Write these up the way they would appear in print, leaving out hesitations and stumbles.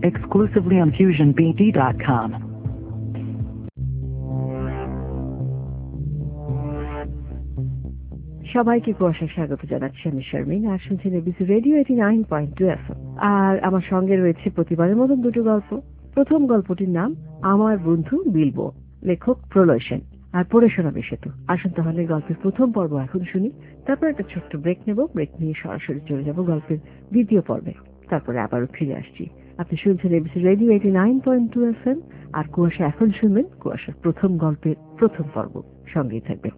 exclusively on FusionBD.com. সবাইকে কুয়াশা স্বাগত জানাচ্ছি আমি শারমিন, আর শুনছেন এবিসি রেডিও 89.2 FM। আর আমার সঙ্গে রয়েছে প্রতিবারের মতন দুটো গল্প। প্রথম গল্পটির নাম আমার বন্ধু বিলবো, লেখক প্রলয় সেন, আর পড়ে শোনাবে সেতু। আসুন তাহলে গল্পের প্রথম পর্ব এখন শুনি, তারপর একটা ছোট্ট ব্রেক নেব। ব্রেক নিয়ে সরাসরি চলে যাব গল্পের দ্বিতীয় পর্বে, তারপরে আবারও ফিরে আসছি। আপনি শুনছেন এবিসি রেডিও 89.2 FM, আর কুয়াশা এখন শুনবেন কুয়াশার প্রথম গল্পের প্রথম পর্ব। সঙ্গেই থাকবেন।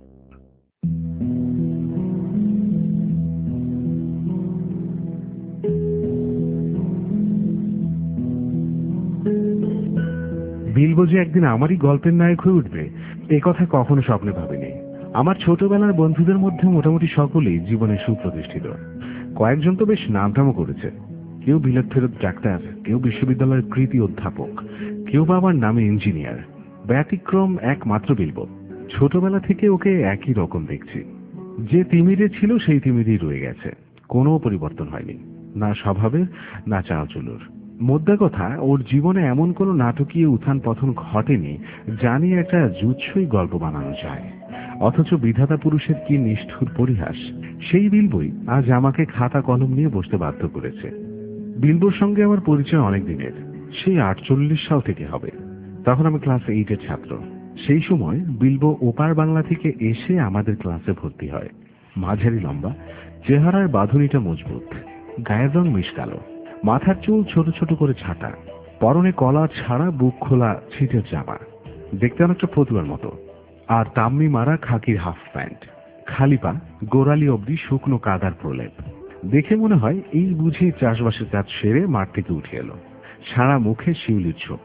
বিলবো যে একদিন আমারই গল্পের নায়ক হয়ে উঠবে, এ কথা কখনো স্বপ্নে ভাবিনি। আমার ছোটবেলার বন্ধুদের মধ্যে মোটামুটি সকলেই জীবনে সুপ্রতিষ্ঠিত। কয়েকজন তো বেশ নামটামও করেছে, কেউ বিলেত ফেরত ডাক্তার, কেউ বিশ্ববিদ্যালয়ের কৃতি অধ্যাপক, কেউ বা আমার নামে ইঞ্জিনিয়ার। ব্যতিক্রম একমাত্র বিলবো। ছোটবেলা থেকে ওকে একই রকম দেখছি। যে তিমিরে ছিল সেই তিমিরেই রয়ে গেছে, কোনো পরিবর্তন হয়নি, না স্বভাবের না চালচুলোর। মোদ্দা কথা, ওর জীবনে এমন কোনো নাটকীয় উত্থান পতন ঘটেনি যা নিয়ে একটা জুৎসই গল্প বানানো যায়। অথচ বিধাতা পুরুষের কি নিষ্ঠুর পরিহাস, সেই বিলবই আজ আমাকে খাতা কলম নিয়ে বসতে বাধ্য করেছে। বিলবোর সঙ্গে আমার পরিচয় অনেক দিনের, সেই 48 সাল থেকে হবে। তখন আমি ক্লাস 8-এর ছাত্র। সেই সময় বিলবো ওপার বাংলা থেকে এসে আমাদের ক্লাসে ভর্তি হয়। মাঝারি লম্বা, চেহারার বাঁধুনিটা মজবুত, গায়ের রং মিশকালো, মাথার চুল ছোট ছোট করে ছাটা, পরনে কলার ছাড়া বুক খোলা ছিটের জামা, দেখতে অনেকটা ফতুয়ার মতো, আর তাম্মি মারা খাকির হাফ প্যান্ট, খালি পা, গোড়ালি অবধি শুকনো কাদার প্রলেপ। দেখে মনে হয় এই বুঝি চাষবাসের কাজ সেরে মাঠ থেকে উঠে এলো। সারা মুখে শিউলির ছোপ,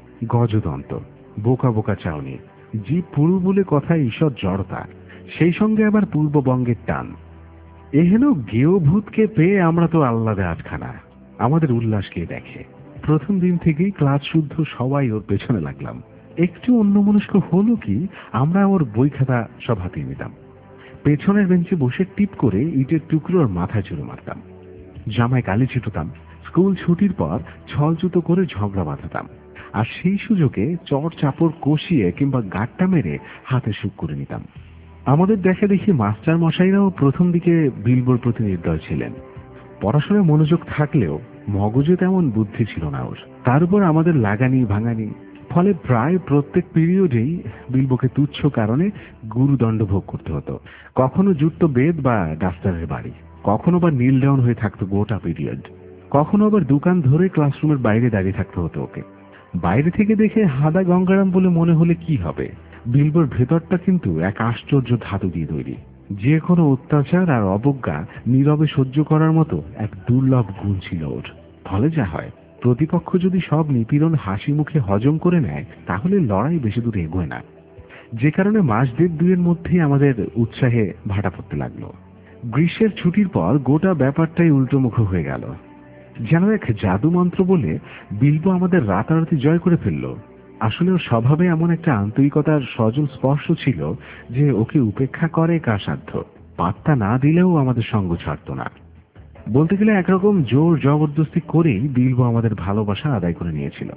গজদন্ত, বোকা বোকা চাউনি, জীব পুরু বলে কথায় ঈশ্বর জড়তা, সেই সঙ্গে আবার পূর্ববঙ্গের টান। এহেন গেয় ভূতকে পেয়ে আমরা তো আহ্লাদে আটখানা। আমাদের উল্লাসকে দেখে প্রথম দিন থেকেই ক্লাস শুদ্ধ সবাই ওর পেছনে লাগলাম। একটু অন্যমনস্ক হলো কি, আমরা ওর বই খাতা সব হাতিয়ে নিতাম। পেছনের বেঞ্চে বসে টিপ করে ইটের টুকরো ওর মাথায় ছুঁড়ে মারতাম। জামায় কালি ছিটতাম। স্কুল ছুটির পর ছল জুতো করে ঝগড়া বাঁধাতাম, আর সেই সুযোগে চড় চাপড় কষিয়ে কিংবা গাঁটটা মেরে হাতে সুখ করে নিতাম। আমাদের দেখা দেখি মাস্টার মশাইরাও প্রথম দিকে বিলবোর প্রতি নির্দয় ছিলেন। পড়াশোনায় মনোযোগ থাকলেও মগজে তেমন বুদ্ধি ছিল না ওর। তার উপর আমাদের লাগানি ভাঙানি, ফলে প্রায় প্রত্যেক পিরিয়ডেই বিলবোকে তুচ্ছ কারণে গুরুদণ্ড ভোগ করতে হতো। কখনো জুটত বেদ বা ডাক্তারের বাড়ি, কখনো বা নীল ডাউন হয়ে থাকতো গোটা পিরিয়ড, কখনো আবার দোকান ধরে ক্লাসরুমের বাইরে দাঁড়িয়ে থাকতে হতো ওকে। বাইরে থেকে দেখে হাদা গঙ্গারাম বলে মনে হলে কি হবে, বিলবোর ভেতরটা কিন্তু এক আশ্চর্য ধাতু দিয়ে তৈরি। যে কোনো অত্যাচার আর অবজ্ঞা নীরবে সহ্য করার মতো এক দুর্লভ গুণ ছিল ওর। ফলে যা হয়, প্রতিপক্ষ যদি সব নিপীড়ন হাসি মুখে হজম করে নেয়, তাহলে লড়াই বেশি দূর এগোয় না। যে কারণে মাস দেড় দুয়ের মধ্যেই আমাদের উৎসাহে ভাটা পড়তে লাগলো। গ্রীষ্মের ছুটির পর গোটা ব্যাপারটাই উল্টোমুখ হয়ে গেল। যেন এক জাদু মন্ত্র বলে বিলবো আমাদের রাতারাতি জয় করে ফেলল। আসলে ওর স্বভাবে এমন একটা আন্তরিকতার সজল স্পর্শ ছিল যে ওকে উপেক্ষা করে কার সাধ্য। পাত্তা না দিলেও আমাদের সঙ্গ ছাড়ত না। বলতে গেলে একরকম জোর জবরদস্তি করেই বিলবো আমাদের ভালোবাসা আদায় করে নিয়েছিল।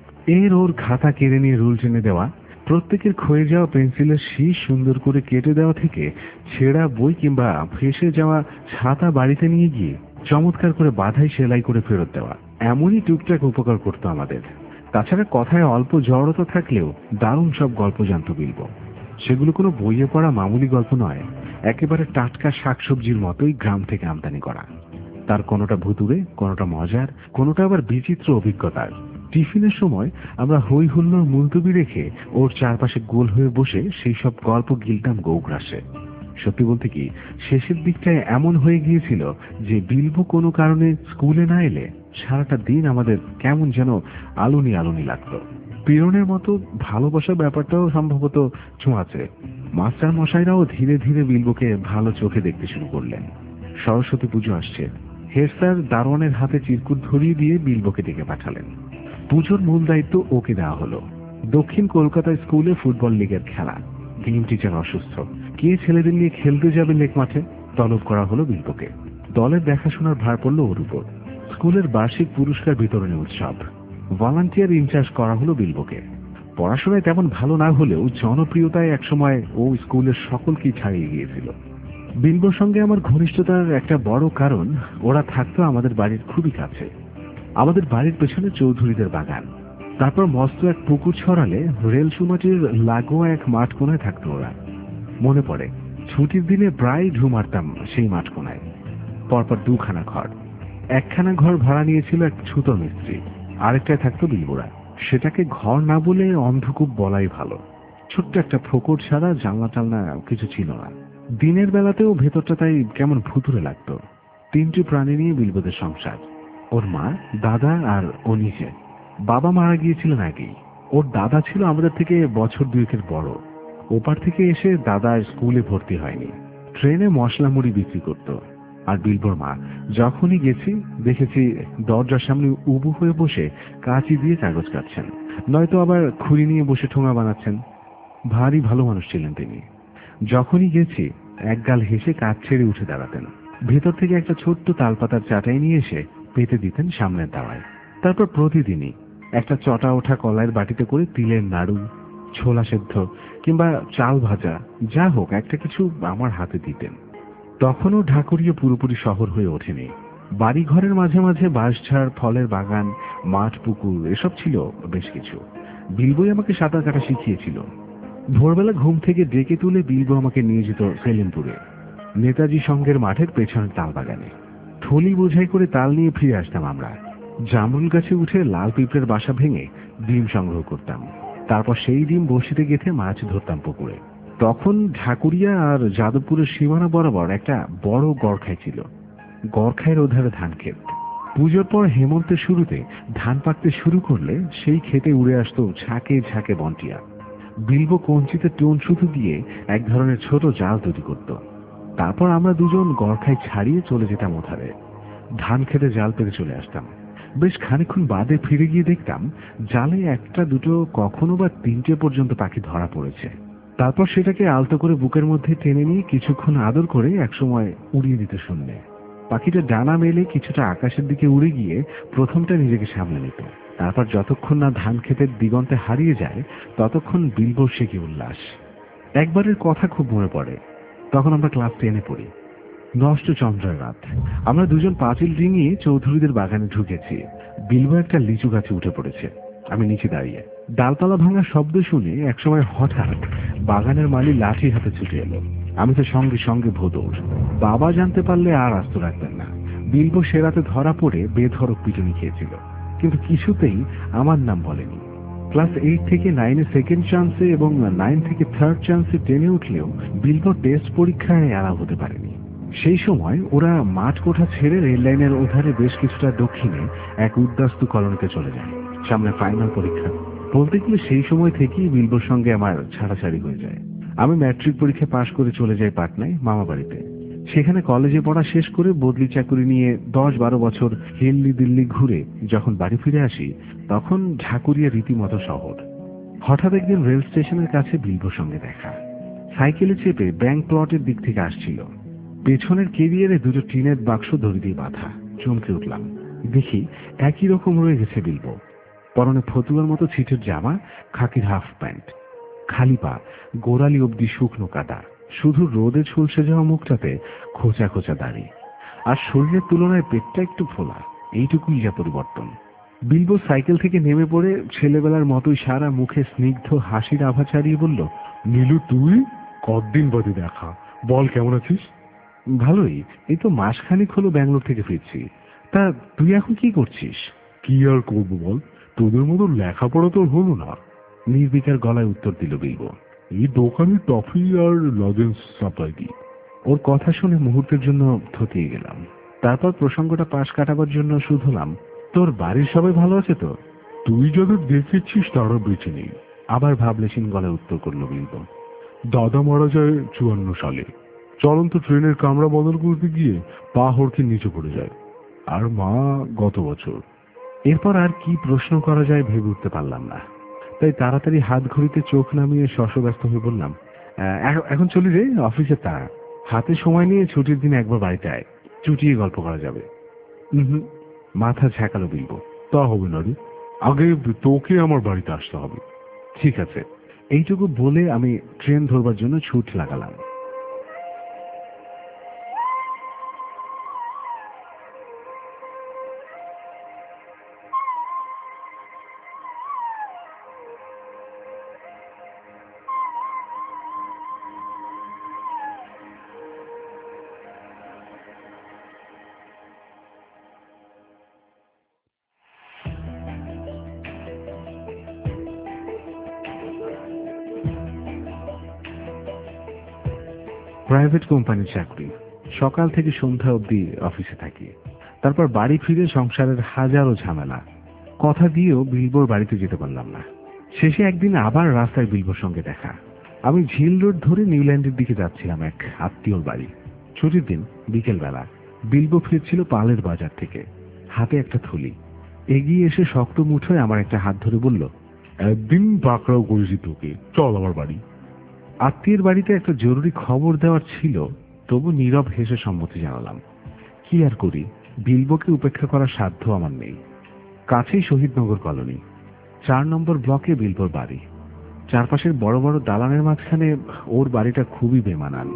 ওর খাতা কেড়ে নিয়ে রুল টেনে দেওয়া, প্রত্যেকের ক্ষয়ে যাওয়া পেন্সিলের শীষ সুন্দর করে কেটে দেওয়া থেকে ছেঁড়া বই কিংবা ফেঁসে যাওয়া ছাতা বাড়িতে নিয়ে গিয়ে চমৎকার করে বাঁধাই সেলাই করে ফেরত দেওয়া, এমনই টুকটাক উপকার করতো আমাদের। তাছাড়া কথায় অল্প জড়তা থাকলেও দারুণ সব গল্প জানত বিলবো। সেগুলো কোনো বইয়ে পড়া মামুলি গল্প নয়, একেবারে টাটকা শাকসবজির মতোই গ্রাম থেকে আমদানি করা। তার কোনোটা ভুতুড়ে, কোনোটা মজার, কোনোটা আবার বিচিত্র অভিজ্ঞতার। টিফিনের সময় আমরা হই হুল্লোড় মুলতবি রেখে ওর চারপাশে গোল হয়ে বসে সেই সব গল্প গিলতাম গৌগ্রাসে। সত্যি বলতে কি, শেষের দিকটায় এমন হয়ে গিয়েছিল যে বিলবো কোনো কারণে স্কুলে না এলে সারাটা দিন আমাদের কেমন যেন আলুনি আলুনি লাগতো। পীড়নের মতো ভালোবাসা ব্যাপারটাও সম্ভবত ছোঁয়াছে। মাস্টার মশাইরাও ধীরে ধীরে বিলবোকে ভালো চোখে দেখতে শুরু করলেন। সরস্বতী পুজো আসছে, হেড স্যার দারোয়ানের হাতে চিরকুট ধরিয়ে দিয়ে বিলবোকে ডেকে পাঠালেন। পুজোর মূল দায়িত্ব ওকে দেওয়া হলো। দক্ষিণ কলকাতায় স্কুলে ফুটবল লিগের খেলা, টিম টিচার অসুস্থ, কে ছেলেদের নিয়ে খেলতে যাবে লেক মাঠে, তলব করা হলো বিলবোকে। দলের দেখাশোনার ভার পড়ল ওর উপর। স্কুলের বার্ষিক পুরস্কার বিতরণী উৎসব, ভলান্টিয়ার ইনচার্জ করা হলো বিলবোকে। পড়াশোনায় তেমন ভালো না হলেও জনপ্রিয়তায় একসময় ও স্কুলের সকলকেই ছাড়িয়ে গিয়েছিল। বিলবোর সঙ্গে আমার ঘনিষ্ঠতার একটা বড় কারণ, ওরা থাকতো আমাদের বাড়ির খুবই কাছে। আমাদের বাড়ির পেছনে চৌধুরীদের বাগান, তারপর মস্ত এক পুকুর ছড়ালে রেল সুমাটির লাগোয়া এক মাঠ কোনায় থাকতো ওরা। মনে পড়ে ছুটির দিনে প্রায় ঢু মারতাম সেই মাঠ কোনায়। পরপর দুখানা ঘর, একখানা ঘর ভাড়া নিয়েছিল এক ছুতো মিস্ত্রি, আরেকটায় থাকতো বিলবোরা। সেটাকে ঘর না বলে অন্ধকূপ বলাই ভালো। ছোট্ট একটা ফোকর ছাড়া জানলা টালনা কিছু ছিল না। দিনের বেলাতেও ভেতরটা তাই কেমন ভুতুরে লাগতো। 3টি প্রাণী নিয়ে বিলবোদের সংসার, ওর মা, দাদা আর ও নিজে। বাবা মারা গিয়েছিলেন আগেই। ওর দাদা ছিল আমাদের থেকে বছর 2 বড়। ওপার থেকে এসে দাদা স্কুলে ভর্তি হয়নি, ট্রেনে মশলা মুড়ি বিক্রি করত। আর বিলবোর মা, যখনই গেছি দেখেছি দরজার সামনে উবু হয়ে বসে কাঁচি দিয়ে কাগজ কাটছেন, নয়তো আবার খুরি নিয়ে বসে ঠোঙা বানাচ্ছেন। ভারী ভালো মানুষ ছিলেন তিনি। যখনই গেছি একগাল হেসে কাজ ছেড়ে উঠে দাঁড়াতেন, ভেতর থেকে একটা ছোট্ট তালপাতার চাটাই নিয়ে এসে পেতে দিতেন সামনের দাওয়ায়। তারপর প্রতিদিনই একটা চটা ওঠা কলাইয়ের বাটিতে করে তিলের নাড়ু, ছোলা সেদ্ধ কিংবা চাল ভাজা যা হোক একটা কিছু আমার হাতে দিতেন। তখনও ঢাকুরিয়া পুরোপুরি শহর হয়ে ওঠেনি। বাড়ি ঘরের মাঝে মাঝে বাঁশঝাড়, ফলের বাগান, মাঠ, পুকুর এসব ছিল বেশ কিছু। বিলবোই আমাকে সাঁতার কাটা শিখিয়েছিল। ভোরবেলা ঘুম থেকে ডেকে তুলে বিলবো আমাকে নিয়ে যেত সেলিমপুরে, নেতাজি সংঘের মাঠের পেছনের তাল বাগানে। থলি বোঝাই করে তাল নিয়ে ফিরে আসতাম আমরা। জামরুল গাছে উঠে লাল পিঁপড়ের বাসা ভেঙে ডিম সংগ্রহ করতাম। তারপর সেই ডিম বড়শিতে গেঁথে মাছ ধরতাম পুকুরে। তখন ঢাকুরিয়া আর যাদবপুরের সীমানা বরাবর একটা বড় গড়খাই ছিল। গড়খাইয়ের ওধারে ধান ক্ষেত। পুজোর পর হেমন্তের শুরুতে ধান পাকতে শুরু করলে সেই খেতে উড়ে আসতো ঝাঁকে ঝাঁকে বন্টিয়া। বিলবো কঞ্চিতে টোন সুতো দিয়ে এক ধরনের ছোট জাল তৈরি করত। তারপর আমরা দুজন গড়খাই ছাড়িয়ে চলে যেতাম ওধারে। ধান খেতে জাল পেতে চলে আসতাম। বেশ খানিকক্ষণ বাদে ফিরে গিয়ে দেখতাম জালে একটা দুটো কখনো বা 3টে পর্যন্ত পাখি ধরা পড়েছে। তারপর সেটাকে আলতো করে বুকের মধ্যে টেনে নিয়ে কিছুক্ষণ আদর করে একসময় উড়িয়ে দিতে শুনলে পাখিটা ডানা মেলে কিছুটা আকাশের দিকে উড়ে গিয়ে প্রথমটা নিজেকে সামলে নিত। তারপর যতক্ষণ না ধান ক্ষেতের দিগন্তে হারিয়ে যায় ততক্ষণ বিলবোর সে কি উল্লাস। একবারের কথা খুব মনে পড়ে। তখন আমরা ক্লাস 10-এ পড়ি। নষ্ট চন্দ্রের রাত। আমরা দুজন পাঁচিল ডিঙিয়ে চৌধুরীদের বাগানে ঢুকেছি। বিলবো একটা লিচু গাছে উঠে পড়েছে, আমি নিচে দাঁড়িয়ে। ডালপালা ভাঙার শব্দ শুনে একসময় হঠাৎ বাগানের মালি লাঠি হাতে ছুটে এলো। আমি তো সঙ্গে সঙ্গে ভোদর। বাবা জানতে পারলে আর আস্ত রাখবেন না। বিলবো সে রাতে ধরা পড়ে বেধড়ক পিটুনি খেয়েছিল, কিন্তু কিছুতেই আমার নাম বলেনি। ক্লাস 8 থেকে 9-এ সেকেন্ড চান্সে এবং 9 থেকে থার্ড চান্সে 10-এ উঠলেও বিলবো টেস্ট পরীক্ষায় এলাও হতে পারেনি। সেই সময় ওরা মাঠ কোঠা ছেড়ে রেল লাইনের ওধারে বেশ কিছুটা দক্ষিণে এক উদ্বাস্তু কলোনিতে চলে যায়। সামনে ফাইনাল পরীক্ষা। বলতে গেলে সেই সময় থেকেই বিলবোর সঙ্গে আমার ছাড়াছাড়ি হয়ে যায়। আমি ম্যাট্রিক পরীক্ষা পাশ করে চলে যাই পাটনায় মামা বাড়িতে। সেখানে কলেজে পড়া শেষ করে বদলি চাকুরি নিয়ে 10-12 বছর দিল্লি দিল্লি ঘুরে যখন বাড়ি ফিরে আসি তখন ঢাকুরিয়া রীতিমতো শহর। হঠাৎ একদিন রেল স্টেশনের কাছে বিলবোর সঙ্গে দেখা। সাইকেলে চেপে ব্যাংক প্লটের দিক থেকে আসছিল। পেছনের কেরিয়ারে দুটো টিনের বাক্স দড়ি দিয়ে বাঁধা। চমকে উঠলাম, দেখি একই রকম রয়ে গেছে বিলবো। পরনে ফতুয়ার মতো ছিটের জামা, খাকির হাফ প্যান্ট, খালি পা, গোড়ালি অব্দি শুকনো কাটা, শুধু রোদে ঝলসে যাওয়া মুখটাতে খোঁচা খোঁচা দাড়ি, আর শরীরের তুলনায় পেটটা একটু ফোলা। এইটুকুই যা পরিবর্তন। বিলবো সাইকেল থেকে নেমে পড়ে ছেলেবেলার মতোই সারা মুখে স্নিগ্ধ হাসির আভা ছাড়িয়ে বলল, নীলু তুই? কতদিন বাদে দেখা, বল কেমন আছিস? ভালোই, এই তো মাসখানেক হলো ব্যাঙ্গালোর থেকে ফিরছি। তা তুই এখন কি করছিস? কি আর করবো বল, তোদের মতো লেখাপড়া তো হলো না। নির্বিকার গলায় উত্তর দিল বিলবো, এই দোকানে টফি আর লজেন্স সাপ্লাই দিই। ওর কথা শুনে মুহূর্তের জন্য থতিয়ে গেলাম। তারপর প্রসঙ্গটা পাশ কাটাবার জন্য শুধলাম, তোর বাড়ির সবাই ভালো আছে তো? তুই যাদের দেখেছিস তারা বেঁচে নেই। আবার ভাবলেশীন গলায় উত্তর করলো বিলবো, দাদা মারা যায় 54 সালে। চলন্ত ট্রেনের কামরা বদল করতে গিয়ে পা হড়কে নিচে পড়ে যায়। আর মা গত বছর। এরপর আর কি প্রশ্ন করা যায় ভেবে উঠতে পারলাম না, তাই তাড়াতাড়ি হাত ঘড়িতে চোখ নামিয়ে শশব্যস্ত হয়ে বললাম, এখন চলি রে, অফিসে তাড়া। হাতে সময় নিয়ে ছুটির দিনে একবার বাড়িতে আয়, চুটিয়ে গল্প করা যাবে। মাথা ঝাঁকালো বিলবো, তা হবে না রে, আগে তোকে আমার বাড়িতে আসতে হবে। ঠিক আছে, এইটুকু বলে আমি ট্রেন ধরবার জন্য ছুট লাগালাম। প্রাইভেট কোম্পানির চাকরি, সকাল থেকে সন্ধ্যা অবধি অফিসে থাকি। তারপর বাড়ি ফিরে সংসারের হাজারো ঝামেলা। কথা দিয়েও বিলবোর বাড়িতে যেতে পারলাম না। শেষে একদিন আবার রাস্তায় বিলবোর সঙ্গে দেখা। আমি ঝিল রোড ধরে নিউল্যান্ডের দিকে যাচ্ছিলাম এক আত্মীয়র বাড়ি। ছুটির দিন বিকেলবেলা। বিলবো ফিরছিল পালের বাজার থেকে, হাতে একটা থলি। এগিয়ে এসে শক্ত মুঠোয় আমার একটা হাত ধরে বলল, একদিন পাকড়াও করেছি তোকে, চল আমার বাড়ি। আত্মীয়ের বাড়িতে একটা জরুরি খবর দেওয়ার ছিল, তবু নীরব হেসে সম্মতি জানালাম। কি আর করি, বিলবোকে উপেক্ষা করার সাধ্য আমার নেই। কাছেই শহীদনগর কলোনি, 4 নম্বর ব্লকে বিলবোর বাড়ি। চারপাশের বড় বড় দালানের মাঝখানে ওর বাড়িটা খুবই বেমানান।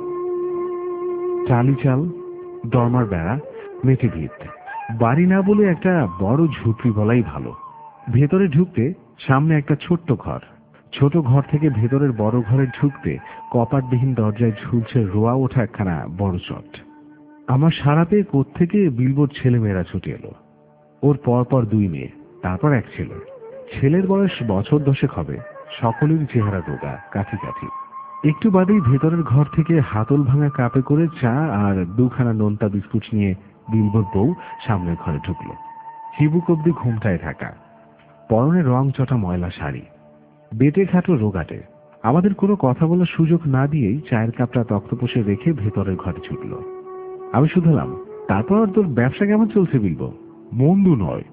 চালি চাল, দরমার বেড়া, মেটে ভিত। বাড়ি না বলে একটা বড় ঝুপড়ি বলাই ভালো। ভেতরে ঢুকতে সামনে একটা ছোট্ট ঘর। ছোট ঘর থেকে ভেতরের বড় ঘরে ঢুকতে কপাটবিহীন দরজায় ঝুলছে রোয়া ওঠা একখানা বড় চট। আমার সারা পেয়ে কোত্থেকে বিলবোর ছেলেমেয়েরা ছুটে এলো। ওর পরপর 2 মেয়ে, তারপর এক ছেলে। ছেলের বয়স বছর 10 হবে। সকলেরই চেহারা রোগা, কাঠি কাঠি। একটু বাদেই ভেতরের ঘর থেকে হাতল ভাঙা কাপে করে চা আর 2খানা নোনতা বিস্কুট নিয়ে বিলবোর বউ সামনের ঘরে ঢুকলো। চিবুক অব্দি ঘুমটায় ঢাকা, পরনে রং চটা ময়লা শাড়ি, বেটে খাটো রোগাটে। আমাদের কোনো কথা বলার সুযোগ না দিয়েই চায়ের কাপটা তক্তপোষে রেখে ভেতরের ঘরে ছুটল। আমি শুধলাম, তারপর তোর ব্যবসা কেমন চলছে বিলবো? মন্দ নয়।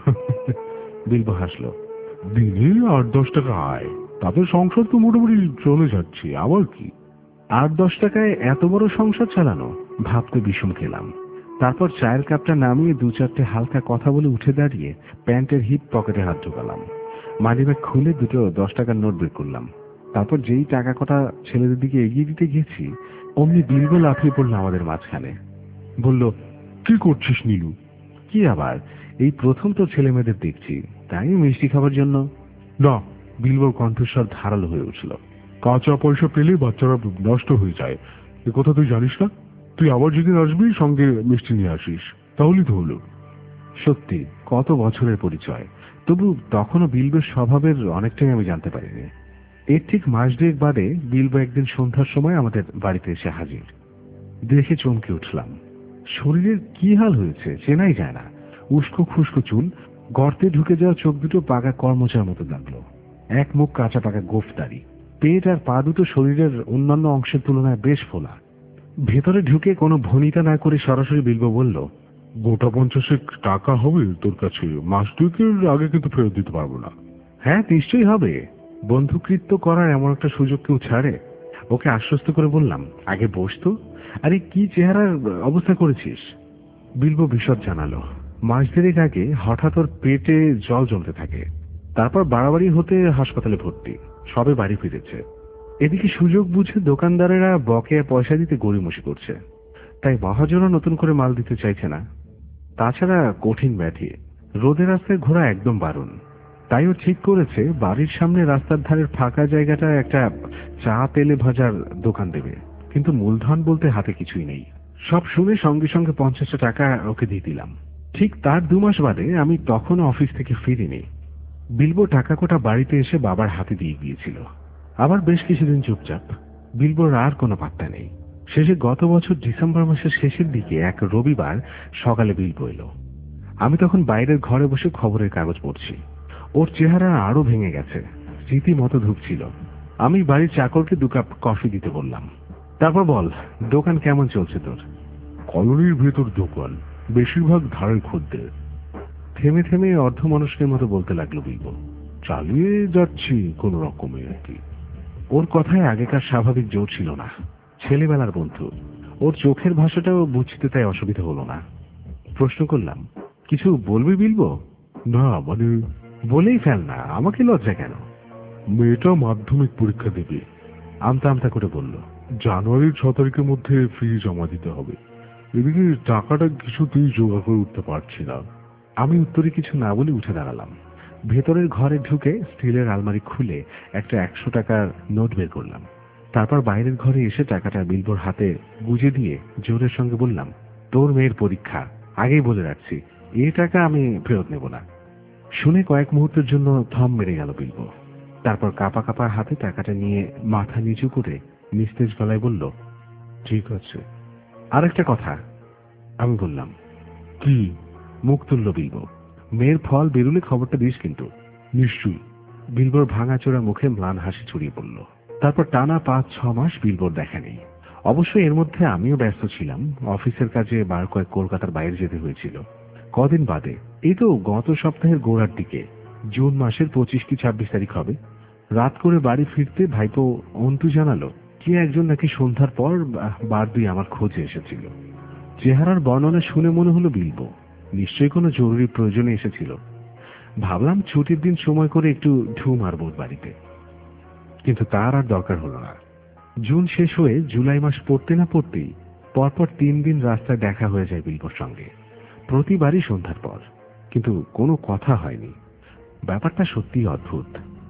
বিলবো হাসলো, দিনে 8-10 টাকা আয়, তাতে সংসার তো মোটামুটি চলে যাচ্ছে। আবার কি 8-10 টাকায় এত বড় সংসার চালানো? ভাবতে বিষম খেলাম। তারপর চায়ের কাপটা নামিয়ে 2-4টে হালকা কথা বলে উঠে দাঁড়িয়ে প্যান্টের হিপ পকেটে হাত ঢোকালাম। মানিব্যাগ খুলে 2টো 10 টাকার নোট বের করলাম। তারপর যেই টাকা কটা ছেলেদের দিকে এগিয়ে দিতে গেছি, অমনি বিলবো লাফিয়ে পড়লো আমাদের মাঝখানে। বলল, কি করছিস নীলু? কি আবার? এই প্রথম তো ছেলে মেয়েদের দেখছি, তাই মিষ্টি খাবার জন্য। না, বিলবোর কণ্ঠস্বর ধারালো হয়ে উঠল। কাঁচা পয়সা পেলে বাচ্চারা নষ্ট হয়ে যায়, এ কথা তুই জানিস না? তুই আবার যেদিন আসবি সঙ্গে মিষ্টি নিয়ে আসিস, তাহলেই তো হলো। সত্যি কত বছরের পরিচয়, তবু তখনও বিলবোর স্বভাবের অনেকটাই আমি জানতে পারিনি। এর ঠিক মাস 2 বাদে বিলবো একদিন সন্ধ্যার সময় আমাদের বাড়িতে এসে হাজির। দেখে চমকে উঠলাম। শরীরের কি হাল হয়েছে চেনাই যায় না। উস্কো খুস্কো চুল, গর্তে ঢুকে যাওয়া চোখ দুটো পাকা কর্মচার মতো লাগলো। এক মুখ কাঁচা পাকা গোফ দাড়ি, পেট আর পা দুটো শরীরের অন্যান্য অংশের তুলনায় বেশ ফোলা। ভেতরে ঢুকে কোনো ভনিতা না করে সরাসরি বিলবো বলল, গোটা 50 টাকা হবে তোর কাছে? মাস 2 আগে কিন্তু ফেরত দিতে পারবো না। হ্যাঁ নিশ্চয়ই হবে। বন্ধুকৃত্য করার এমন একটা সুযোগ কেউ ছাড়ে? ওকে আশ্বস্ত করে বললাম, আগে বসতো। আরে কি চেহারার অবস্থা করেছিস? বিলবো বিশদ জানালো, মাস 2 আগে হঠাৎ ওর পেটে জল জমতে থাকে, তারপর বাড়াবাড়ি হতে হাসপাতালে ভর্তি, সবে বাড়ি ফিরেছে। এদিকে সুযোগ বুঝে দোকানদারেরা বকেয়া পয়সা দিতে গড়িমসি করছে, তাই মহাজনও নতুন করে মাল দিতে চাইছে না। তাছাড়া কঠিন ব্যাধি, রোদে রাস্তায় ঘোরা একদম বারণ। তাই ও ঠিক করেছে বাড়ির সামনে রাস্তার ধারের ফাঁকা জায়গাটা একটা চা তেলে ভাজার দোকান দেবে, কিন্তু মূলধন বলতে হাতে কিছুই নেই। সব শুনে সঙ্গে সঙ্গে 50 টাকা ওকে দিয়ে দিলাম। ঠিক তার 2 মাস বাদে আমি তখনও অফিস থেকে ফিরিনি। বিলবো টাকা কোটা বাড়িতে এসে বাবার হাতে দিয়ে গিয়েছিল। আবার বেশ কিছুদিন চুপচাপ। বিলবোর আর কোনো পাত্তা নেই। শেষে গত বছর ডিসেম্বর মাসের শেষের দিকে এক রবিবার সকালে বিলবো এলো। আমি তখন বাইরের ঘরে বসে খবরের কাগজ পড়ছি। ওর চেহারা আরো ভেঙে গেছে, রীতিমতো ধুকছিল। আমি বাড়ির চাকরকে 2 কাপ কফি দিতে বললাম। তারপর বল, দোকান কেমন চলছে তোর? কলোনির ভেতর দোকান, বেশিরভাগ ধারের খদ্দের। থেমে থেমে অর্ধমনস্কের মতো বলতে লাগলো বিলবো, চালিয়ে যাচ্ছি কোন রকমে আর কি। ওর কথায় আগেকার স্বাভাবিক জোর ছিল না। ছেলেবেলার বন্ধু, ওর চোখের ভাষাটাও বুঝতে তাই অসুবিধা হলো না। প্রশ্ন করলাম, কিছু বলবি বিলবো? না মানে বলেই ফেল না, আমাকে লজ্জা কেন? মেয়েটা মাধ্যমিক পরীক্ষা দেবে, আমতা আমতা করে বলল। জানুয়ারির 6 তারিখের মধ্যে ফি জমা দিতে হবে। এদিকে টাকাটা কিছুতেই জোগাড় করে উঠতে পারছি না। আমি উত্তরে কিছু না বলে উঠে দাঁড়ালাম। ভেতরের ঘরে ঢুকে স্টিলের আলমারি খুলে একটা 100 টাকার নোট বের করলাম। তারপর বাইরের ঘরে এসে টাকাটা বিলবোর হাতে গুজে দিয়ে জোরের সঙ্গে বললাম, তোর মেয়ের পরীক্ষা, আগেই বলে রাখছি, এই টাকা আমি ফেরত নেব না। শুনে কয়েক মুহূর্তের জন্য থম মেরে গেল বিলবো। তারপর কাঁপা কাঁপা হাতে টাকাটা নিয়ে মাথা নিচু করে নিস্তেজ গলায় বলল, ঠিক আছে। আরেকটা কথা। আমি বললাম, কি? মুখ তুলল বিলবো। মেয়ের ফল বেরুলে খবরটা দিস কিন্তু। নিশ্চয়ই। বিলবোর ভাঙাচোরা মুখে ম্লান হাসি ছড়িয়ে পড়ল। তারপর টানা 5-6 মাস বিলবোর দেখা নেই। অবশ্যই এর মধ্যে আমিও ব্যস্ত ছিলাম। অফিসের কাজে বার কয়েক কলকাতার বাইরে যেতে হয়েছিল। কদিন বাদে, এই তো গত সপ্তাহের গোড়ার দিকে, জুন মাসের 25 কি 26 তারিখ হবে, রাত করে বাড়ি ফিরতে ভাইপো অন্তু জানালো কি একজন নাকি সন্ধ্যার পর বার দুই আমার খোঁজে এসেছিল। চেহারার বর্ণনা শুনে মনে হলো বিলবো নিশ্চয়ই কোনো জরুরি প্রয়োজনে এসেছিল। ভাবলাম ছুটির দিন সময় করে একটু ঢু মারব বাড়িতে, কিন্তু তার আর দরকার হলো না। জুন শেষ হয়ে জুলাই মাস পড়তে না পড়তেই পরপর 3 দিন রাস্তায় দেখা হয়ে যায় বিলবোর সঙ্গে, প্রতিবারই সন্ধ্যার পর, কিন্তু কোনো কথা হয়নি। ব্যাপারটা সত্যিই অদ্ভুত।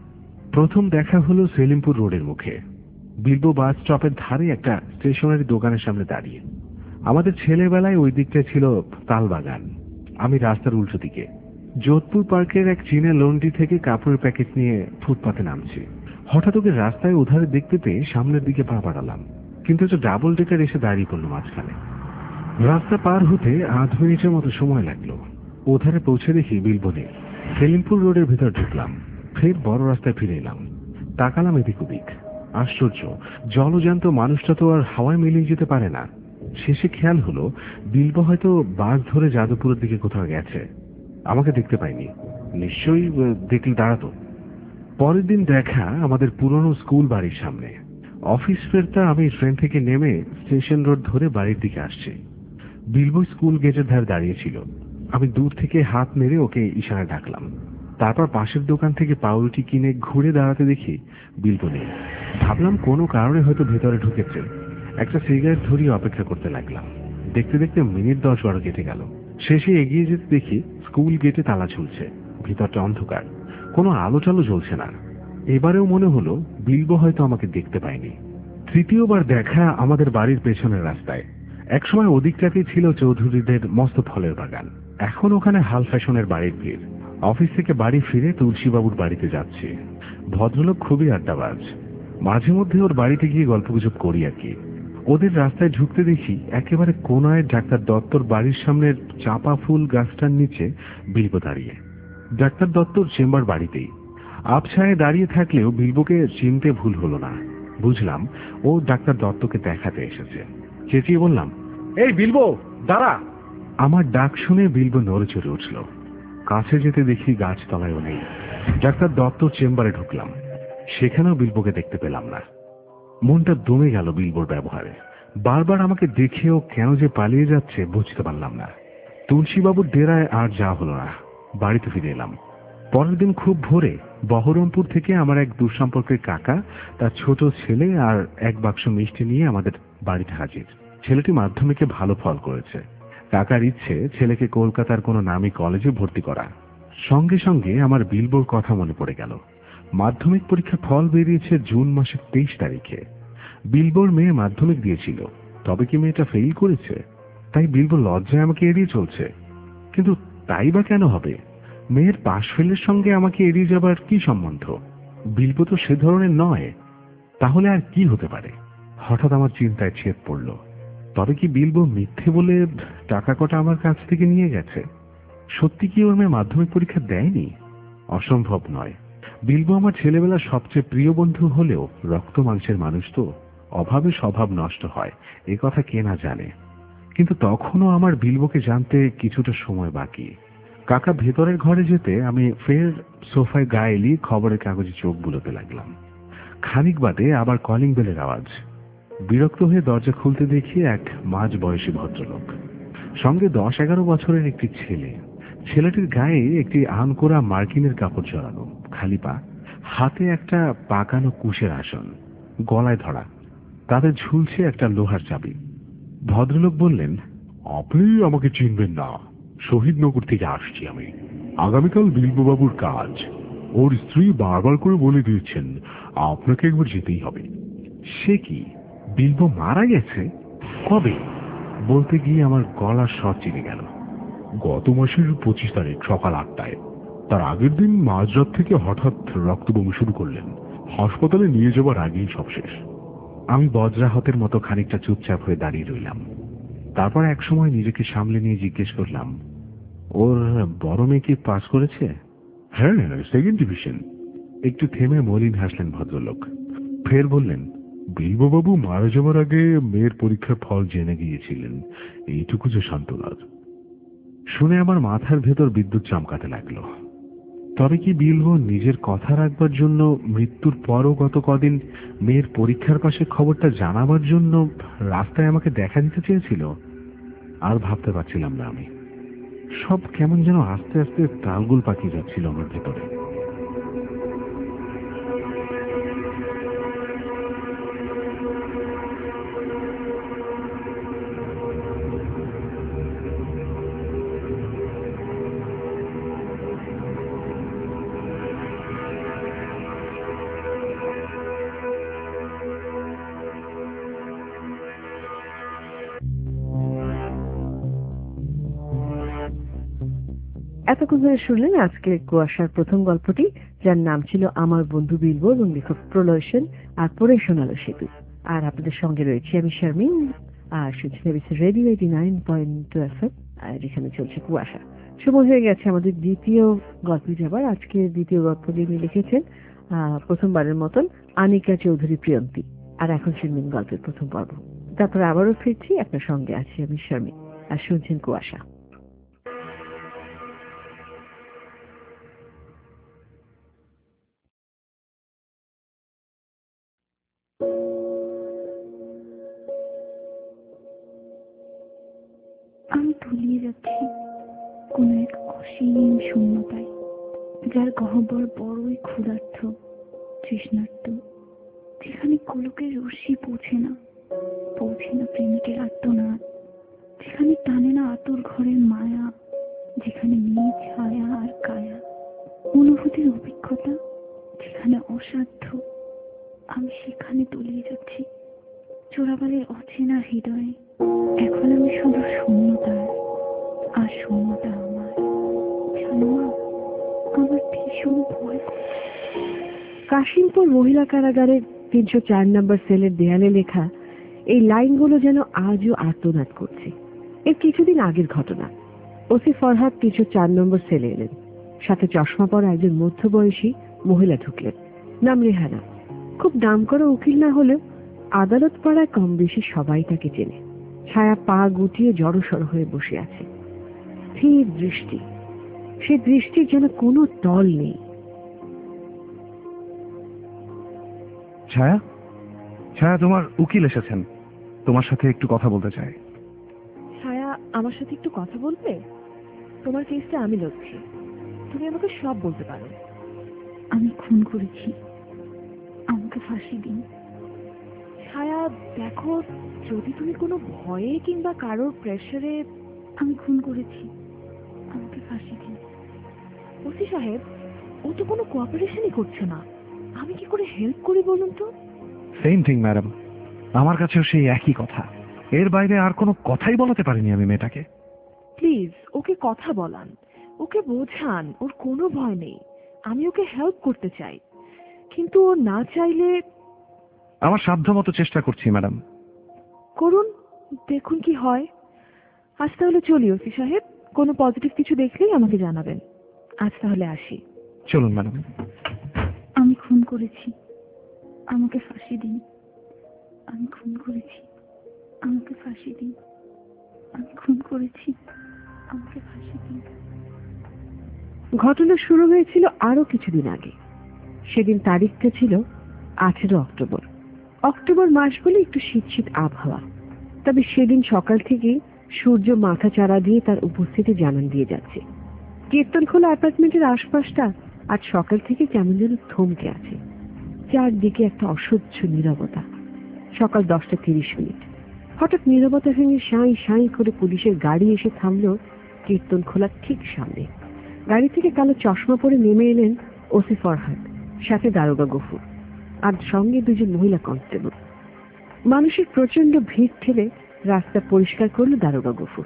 প্রথম দেখা হলো সেলিমপুর রোডের মুখে। বিলবো বাস স্টপের ধারে একটা স্টেশনারি দোকানের সামনে দাঁড়িয়ে। আমাদের ছেলেবেলায় ওই দিকটা ছিল তালবাগান, আমি রাস্তার উল্টো দিকে। যোধপুর পার্কের এক চীনের লন্ড্রি থেকে কাপড়ের প্যাকেট নিয়ে ফুটপাতে নামছি। হঠাৎ ওকে রাস্তায় ওধারে দেখতে পেয়ে সামনের দিকে পা বাড়ালাম, কিন্তু একটা ডাবল ডেকার এসে দাঁড়িয়ে পড়লো মাঝখানে। রাস্তা পার হতে 8 মিনিটের মতো সময় লাগলো। ওধারে পৌঁছে দেখি বিলবো নেই। সেলিমপুর রোডের ভেতর ঢুকলাম, ফের বড় রাস্তায় ফিরে এলাম। তাকালাম এদিক ওদিক। আশ্চর্য, জলজান্ত মানুষটা তো আর হাওয়ায় মিলিয়ে যেতে পারে না। শেষে খেয়াল হলো বিলবো হয়তো বাস ধরে যাদবপুরের দিকে কোথাও গেছে। আমাকে দেখতে পাইনি, নিশ্চয়ই দেখলে দাঁড়াতো। পরের দিন দেখা আমাদের পুরনো স্কুল বাড়ির সামনে। অফিস ফেরতা আমি ট্রেন থেকে নেমে স্টেশন রোড ধরে বাড়ির দিকে আসছি। বিলবো স্কুল গেটের ধারে দাঁড়িয়েছিল। আমি দূর থেকে হাত মেরে ওকে ইশারা ডাকলাম। তারপর পাশের দোকান থেকে পাউরুটি কিনে ঘুরে দাঁড়াতে দেখি বিলবো নেই। ভাবলাম কোনো কারণে হয়তো ভেতরে ঢুকেছে। একটা সিগারেট ধরিয়ে অপেক্ষা করতে লাগলাম। দেখতে দেখতে মিনিট 10-12 কেটে গেল। শেষে এগিয়ে যেতে দেখি স্কুল গেটে তালা ঝুলছে, ভিতরটা অন্ধকার, কোনো আলো টালো জ্বলছে না। এবারেও মনে হলো বিলবো হয়তো আমাকে দেখতে পায়নি। তৃতীয়বার দেখা আমাদের বাড়ির পেছনের রাস্তায়। একসময় ওদিকটাতেই ছিল চৌধুরীদের মস্ত ফলের বাগান, এখন ওখানে হাল ফ্যাশনের বাড়ির ভিড়। অফিস থেকে বাড়ি ফিরে তুলসীবাবুর বাড়িতে যাচ্ছি। ভদ্রলোক খুবই আড্ডাবাজ, মাঝে মধ্যে ওর বাড়িতে গিয়ে গল্পগুজব করি আর কি। ওদের রাস্তায় ঢুকতে দেখি একেবারে কোনায় ডাক্তার দত্তর বাড়ির সামনের চাপা ফুল গাছটার নিচে বিলবো দাঁড়িয়ে। ডাক্তার দত্তর চেম্বার বাড়িতেই। আবছায় দাঁড়িয়ে থাকলেও বিলবোকে চিনতে ভুল হলো না। বুঝলাম ও ডাক্তার দত্তকে দেখাতে এসেছে। চেঁচিয়ে বললাম, এই বিলবো দাঁড়া। আমার ডাক শুনে বিলবো নড়ে চড়ে উঠল। কাছে যেতে দেখি গাছ তলায়ও নেই। ডাক্তার দত্তর চেম্বারে ঢুকলাম, সেখানেও বিলবোকে দেখতে পেলাম না। মনটা দমে গেল বিলবোর ব্যবহারে। বারবার আমাকে দেখেও কেন যে পালিয়ে যাচ্ছে বুঝতে পারলাম না। তুলসীবাবুর ডেরায় আর যাওয়া হলো না, বাড়িতে ফিরে এলাম। পরের দিন খুব ভোরে বহরমপুর থেকে আমার এক দূরসম্পর্কের কাকা, তার ছোট ছেলে আর এক বাক্স মিষ্টি নিয়ে আমাদের বাড়িতে হাজির। ছেলেটি মাধ্যমিকে ভালো ফল করেছে। কাকার ইচ্ছে ছেলেকে কলকাতার কোনো নামী কলেজে ভর্তি করা। সঙ্গে সঙ্গে আমার বিলবোর কথা মনে পড়ে গেল। মাধ্যমিক পরীক্ষার ফল বেরিয়েছে জুন মাসের 23 তারিখে। বিলবোর মেয়ে মাধ্যমিক দিয়েছিল, তবে কি মেয়েটা ফেল করেছে? তাই বিলবো লজ্জায় আমাকে এড়িয়ে চলছে। কিন্তু তাই বা কেন হবে? মেয়ের পাশ ফেলের সঙ্গে আমাকে এড়িয়ে যাবার কি সম্বন্ধ? বিলবো তো সে ধরনের নয়। তাহলে আর কি হতে পারে? হঠাৎ আমার চিন্তায় ছেদ পড়ল। তবে কি বিলবো মিথ্যে বলে টাকা কটা আমার কাছ থেকে নিয়ে গেছে? সত্যি কি ওর মেয়ে মাধ্যমিক পরীক্ষা দেয়নি? অসম্ভব নয়। বিলবো আমার ছেলেবেলার সবচেয়ে প্রিয় বন্ধু হলেও রক্ত মাংসের মানুষ তো, অভাবে স্বভাব নষ্ট হয়, এ কথা কে না জানে। কিন্তু তখনও আমার বিলবোকে জানতে কিছুটা সময় বাকি। কাকা ভেতরের ঘরে যেতে আমি ফের সোফায় গায়ে এলিয়ে খবরের কাগজে চোখ বুলোতে লাগলাম। খানিক বাদে আবার কলিং বেলের আওয়াজ। বিরক্ত হয়ে দরজা খুলতে দেখি এক মাঝ বয়সী ভদ্রলোক, সঙ্গে 10-11 বছরের একটি ছেলে। ছেলেটির গায়ে একটি আনকোরা মার্কিনের কাপড় জড়ানো, খালি পা, হাতে একটা পাকানো কুশের আসন, গলায় ধরা, তাতে ঝুলছে একটা লোহার চাবি। ভদ্রলোক বললেন, আপনি আমাকে চিনবেন না, শহীদনগর থেকে আসছি আমি। আগামীকাল বিল্ববাবুর কাজ। ওর স্ত্রী বারবার করে বলে দিয়েছেন আপনাকে একবার যেতেই হবে। সে কি, বিলবো মারা গেছে? কবে? বলতে গিয়ে আমার গলার স্বর চিনে গেল। গত মাসের 25 তারিখ সকাল 8টায়। তার আগের দিন মাঝরাত থেকে হঠাৎ রক্তবমি শুরু করলেন। হাসপাতালে নিয়ে যাবার আগেই সব শেষ। আমি বজ্রাহতের মতো খানিকটা চুপচাপ হয়ে দাঁড়িয়ে রইলাম। তারপর এক সময় নিজেকে সামলে নিয়ে জিজ্ঞেস করলাম, ওর বড় মেয়ে কি পাস করেছে? হ্যাঁ, সেকেন্ড ডিভিশন। একটু থেমে মলিন হাসলেন ভদ্রলোক। ফের বললেন, বিল্ববাবু মারা যাবার আগে মেয়ের পরীক্ষার ফল জেনে গিয়েছিলেন, এইটুকু যে সান্ত্বনার। শুনে আমার মাথার ভেতর বিদ্যুৎ চমকাতে লাগলো। তবে কি বিলবো নিজের কথা রাখবার জন্য মৃত্যুর পরও গত কদিন মেয়ের পরীক্ষার পাশে খবরটা জানাবার জন্য রাস্তায় আমাকে দেখা দিতে চেয়েছিল? আর ভাবতে পারছিলাম না আমি। সব কেমন যেন আস্তে আস্তে তালগুল পাকিয়ে যাচ্ছিল আমার ভেতরে। এতক্ষণ ধরে শুনলেন আজকে কুয়াশার প্রথম গল্পটি, যার নাম ছিল আমার বন্ধু বিলবো এবং লেখক প্রলয় সেন, আর পড়ে শোনালো সেতু। আর আপনাদের সঙ্গে রয়েছি আমি শারমিন, আর শুনছেন রেডিও 89.2 FM, আর এখানে চলছে কুয়াশা। সময় হয়ে গেছে আমাদের দ্বিতীয় গল্পে যাবার। আজকে দ্বিতীয় গল্প যিনি লিখেছেন প্রথমবারের মতন আনিকা চৌধুরী প্রিয়ন্তী। আর এখন শুনবেন গল্পের প্রথম পর্ব। তারপর আবারও ফিরছি, আপনার সঙ্গে আছি আমি শারমিন, আর শুনছেন কুয়াশা। আমি তলিয়ে যাচ্ছি কোন এক অসীম শূন্যতায়, যার গহ্বর বড়ই ক্ষুধার্ত, তৃষ্ণার্ত, যেখানে কোলকের রশ্মি পৌঁছে না প্রেমিকের আর্তনাদ, যেখানে টানে না আতুর ঘরের মায়া, যেখানে নেই ছায়া আর কায়া, অনুভূতির অভিজ্ঞতা যেখানে অসাধ্য, আমি সেখানে তলিয়ে যাচ্ছি চোরাবালির অচেনা হৃদয়ে। এখন আমি শুধু শূন্যতার, আর শূন্যতা আমার। জানো মা, আমার ভীষণ ভয়। কাশিমপুর মহিলা কারাগারের 304 নম্বর সেলের দেয়ালে লেখা এই লাইনগুলো যেন আজও আর্তনাদ করছে। এর কিছুদিন আগের ঘটনা। ওসি ফরহাদ 304 নম্বর সেলে এলেন। সাথে চশমা পরা একজন মধ্যবয়সী মহিলা ঢুকলেন, নাম রেহানা। খুব নামকরা উকিল না হলেও আদালত পাড়ায় কম বেশি সবাই তাকে চেনে। ছায়া পা গুটিয়ে জড়সড় হয়ে বসে আছে, স্থির দৃষ্টি। সে দৃষ্টির যেন কোনো তল নেই। ছায়া, ছায়া, তোমার উকিল এসেছেন, তোমার সাথে একটু কথা বলতে চাই। ছায়া, আমার সাথে একটু কথা বলবে? তোমার কেসটা আমি লড়ছি, তুমি আমাকে সব বলতে পারো। আমি খুন করেছি, আমাকে ফাঁসি দিন। ছায়া দেখো, যদি তুমি কোনো ভয়ে কিংবা কারোর প্রেসারে। আমি খুন করেছি, আমাকে ফাঁসি দিন। ওসি সাহেব, ও তো কোনো কোঅপারেশনই করছে না, আমি কি করে হেল্প করি বলুন তো? সেম থিং ম্যাডাম, আমার কাছেও সেই একই কথা। এর বাইরে আর কোনো কথাই বলাতে পারিনি আমি মেয়েটাকে। প্লিজ ওকে কথা বলান, ওকে বোঝান ওর কোনো ভয় নেই। আমি ওকে হেল্প করতে চাই, কিন্তু ও না চাইলে। আমার সাধ্যমতো চেষ্টা করছি ম্যাডাম। করুন, দেখুন কি হয়। আজ তাহলে চলি ওসি সাহেব, কোনো পজিটিভ কিছু দেখলেই আমাকে জানাবেন। আজ তাহলে আসি। চলুন ম্যাডাম। আমি খুন করেছি, আমাকে ফাঁসি দিন। আমি খুন করেছি, আমাকে ফাঁসি দিন। আমি খুন করেছি, আমাকে ফাঁসি দিন। ঘটনা শুরু হয়েছিল আরো কিছুদিন আগে। সেদিন তারিখটা ছিল 18 অক্টোবর। অক্টোবর মাস বলে একটু শীত শীত আবহাওয়া। তবে সেদিন সকাল থেকে সূর্য মাথা চারা দিয়ে তার উপস্থিতি জানান দিয়ে যাচ্ছে। কীর্তনখোলা অ্যাপার্টমেন্টের আশপাশটা আজ সকাল থেকে কেমন যেন থমকে আছে। চারদিকে একটা অসহ্য নীরবতা। সকাল 10:30। হঠাৎ নীরবতা ভেঙে সাঁই সাঁই করে পুলিশের গাড়ি এসে থামল কীর্তনখোলার ঠিক সামনে। গাড়ি থেকে কালো চশমা পরে নেমে এলেন ওসি ফরহাদ, সাথে দারোগা গফুর, আর সঙ্গে দুজন মহিলা কনস্টেবল। মানুষের প্রচন্ড ভিড় ঠেলে রাস্তা পরিষ্কার করলো দারোগা গফুর।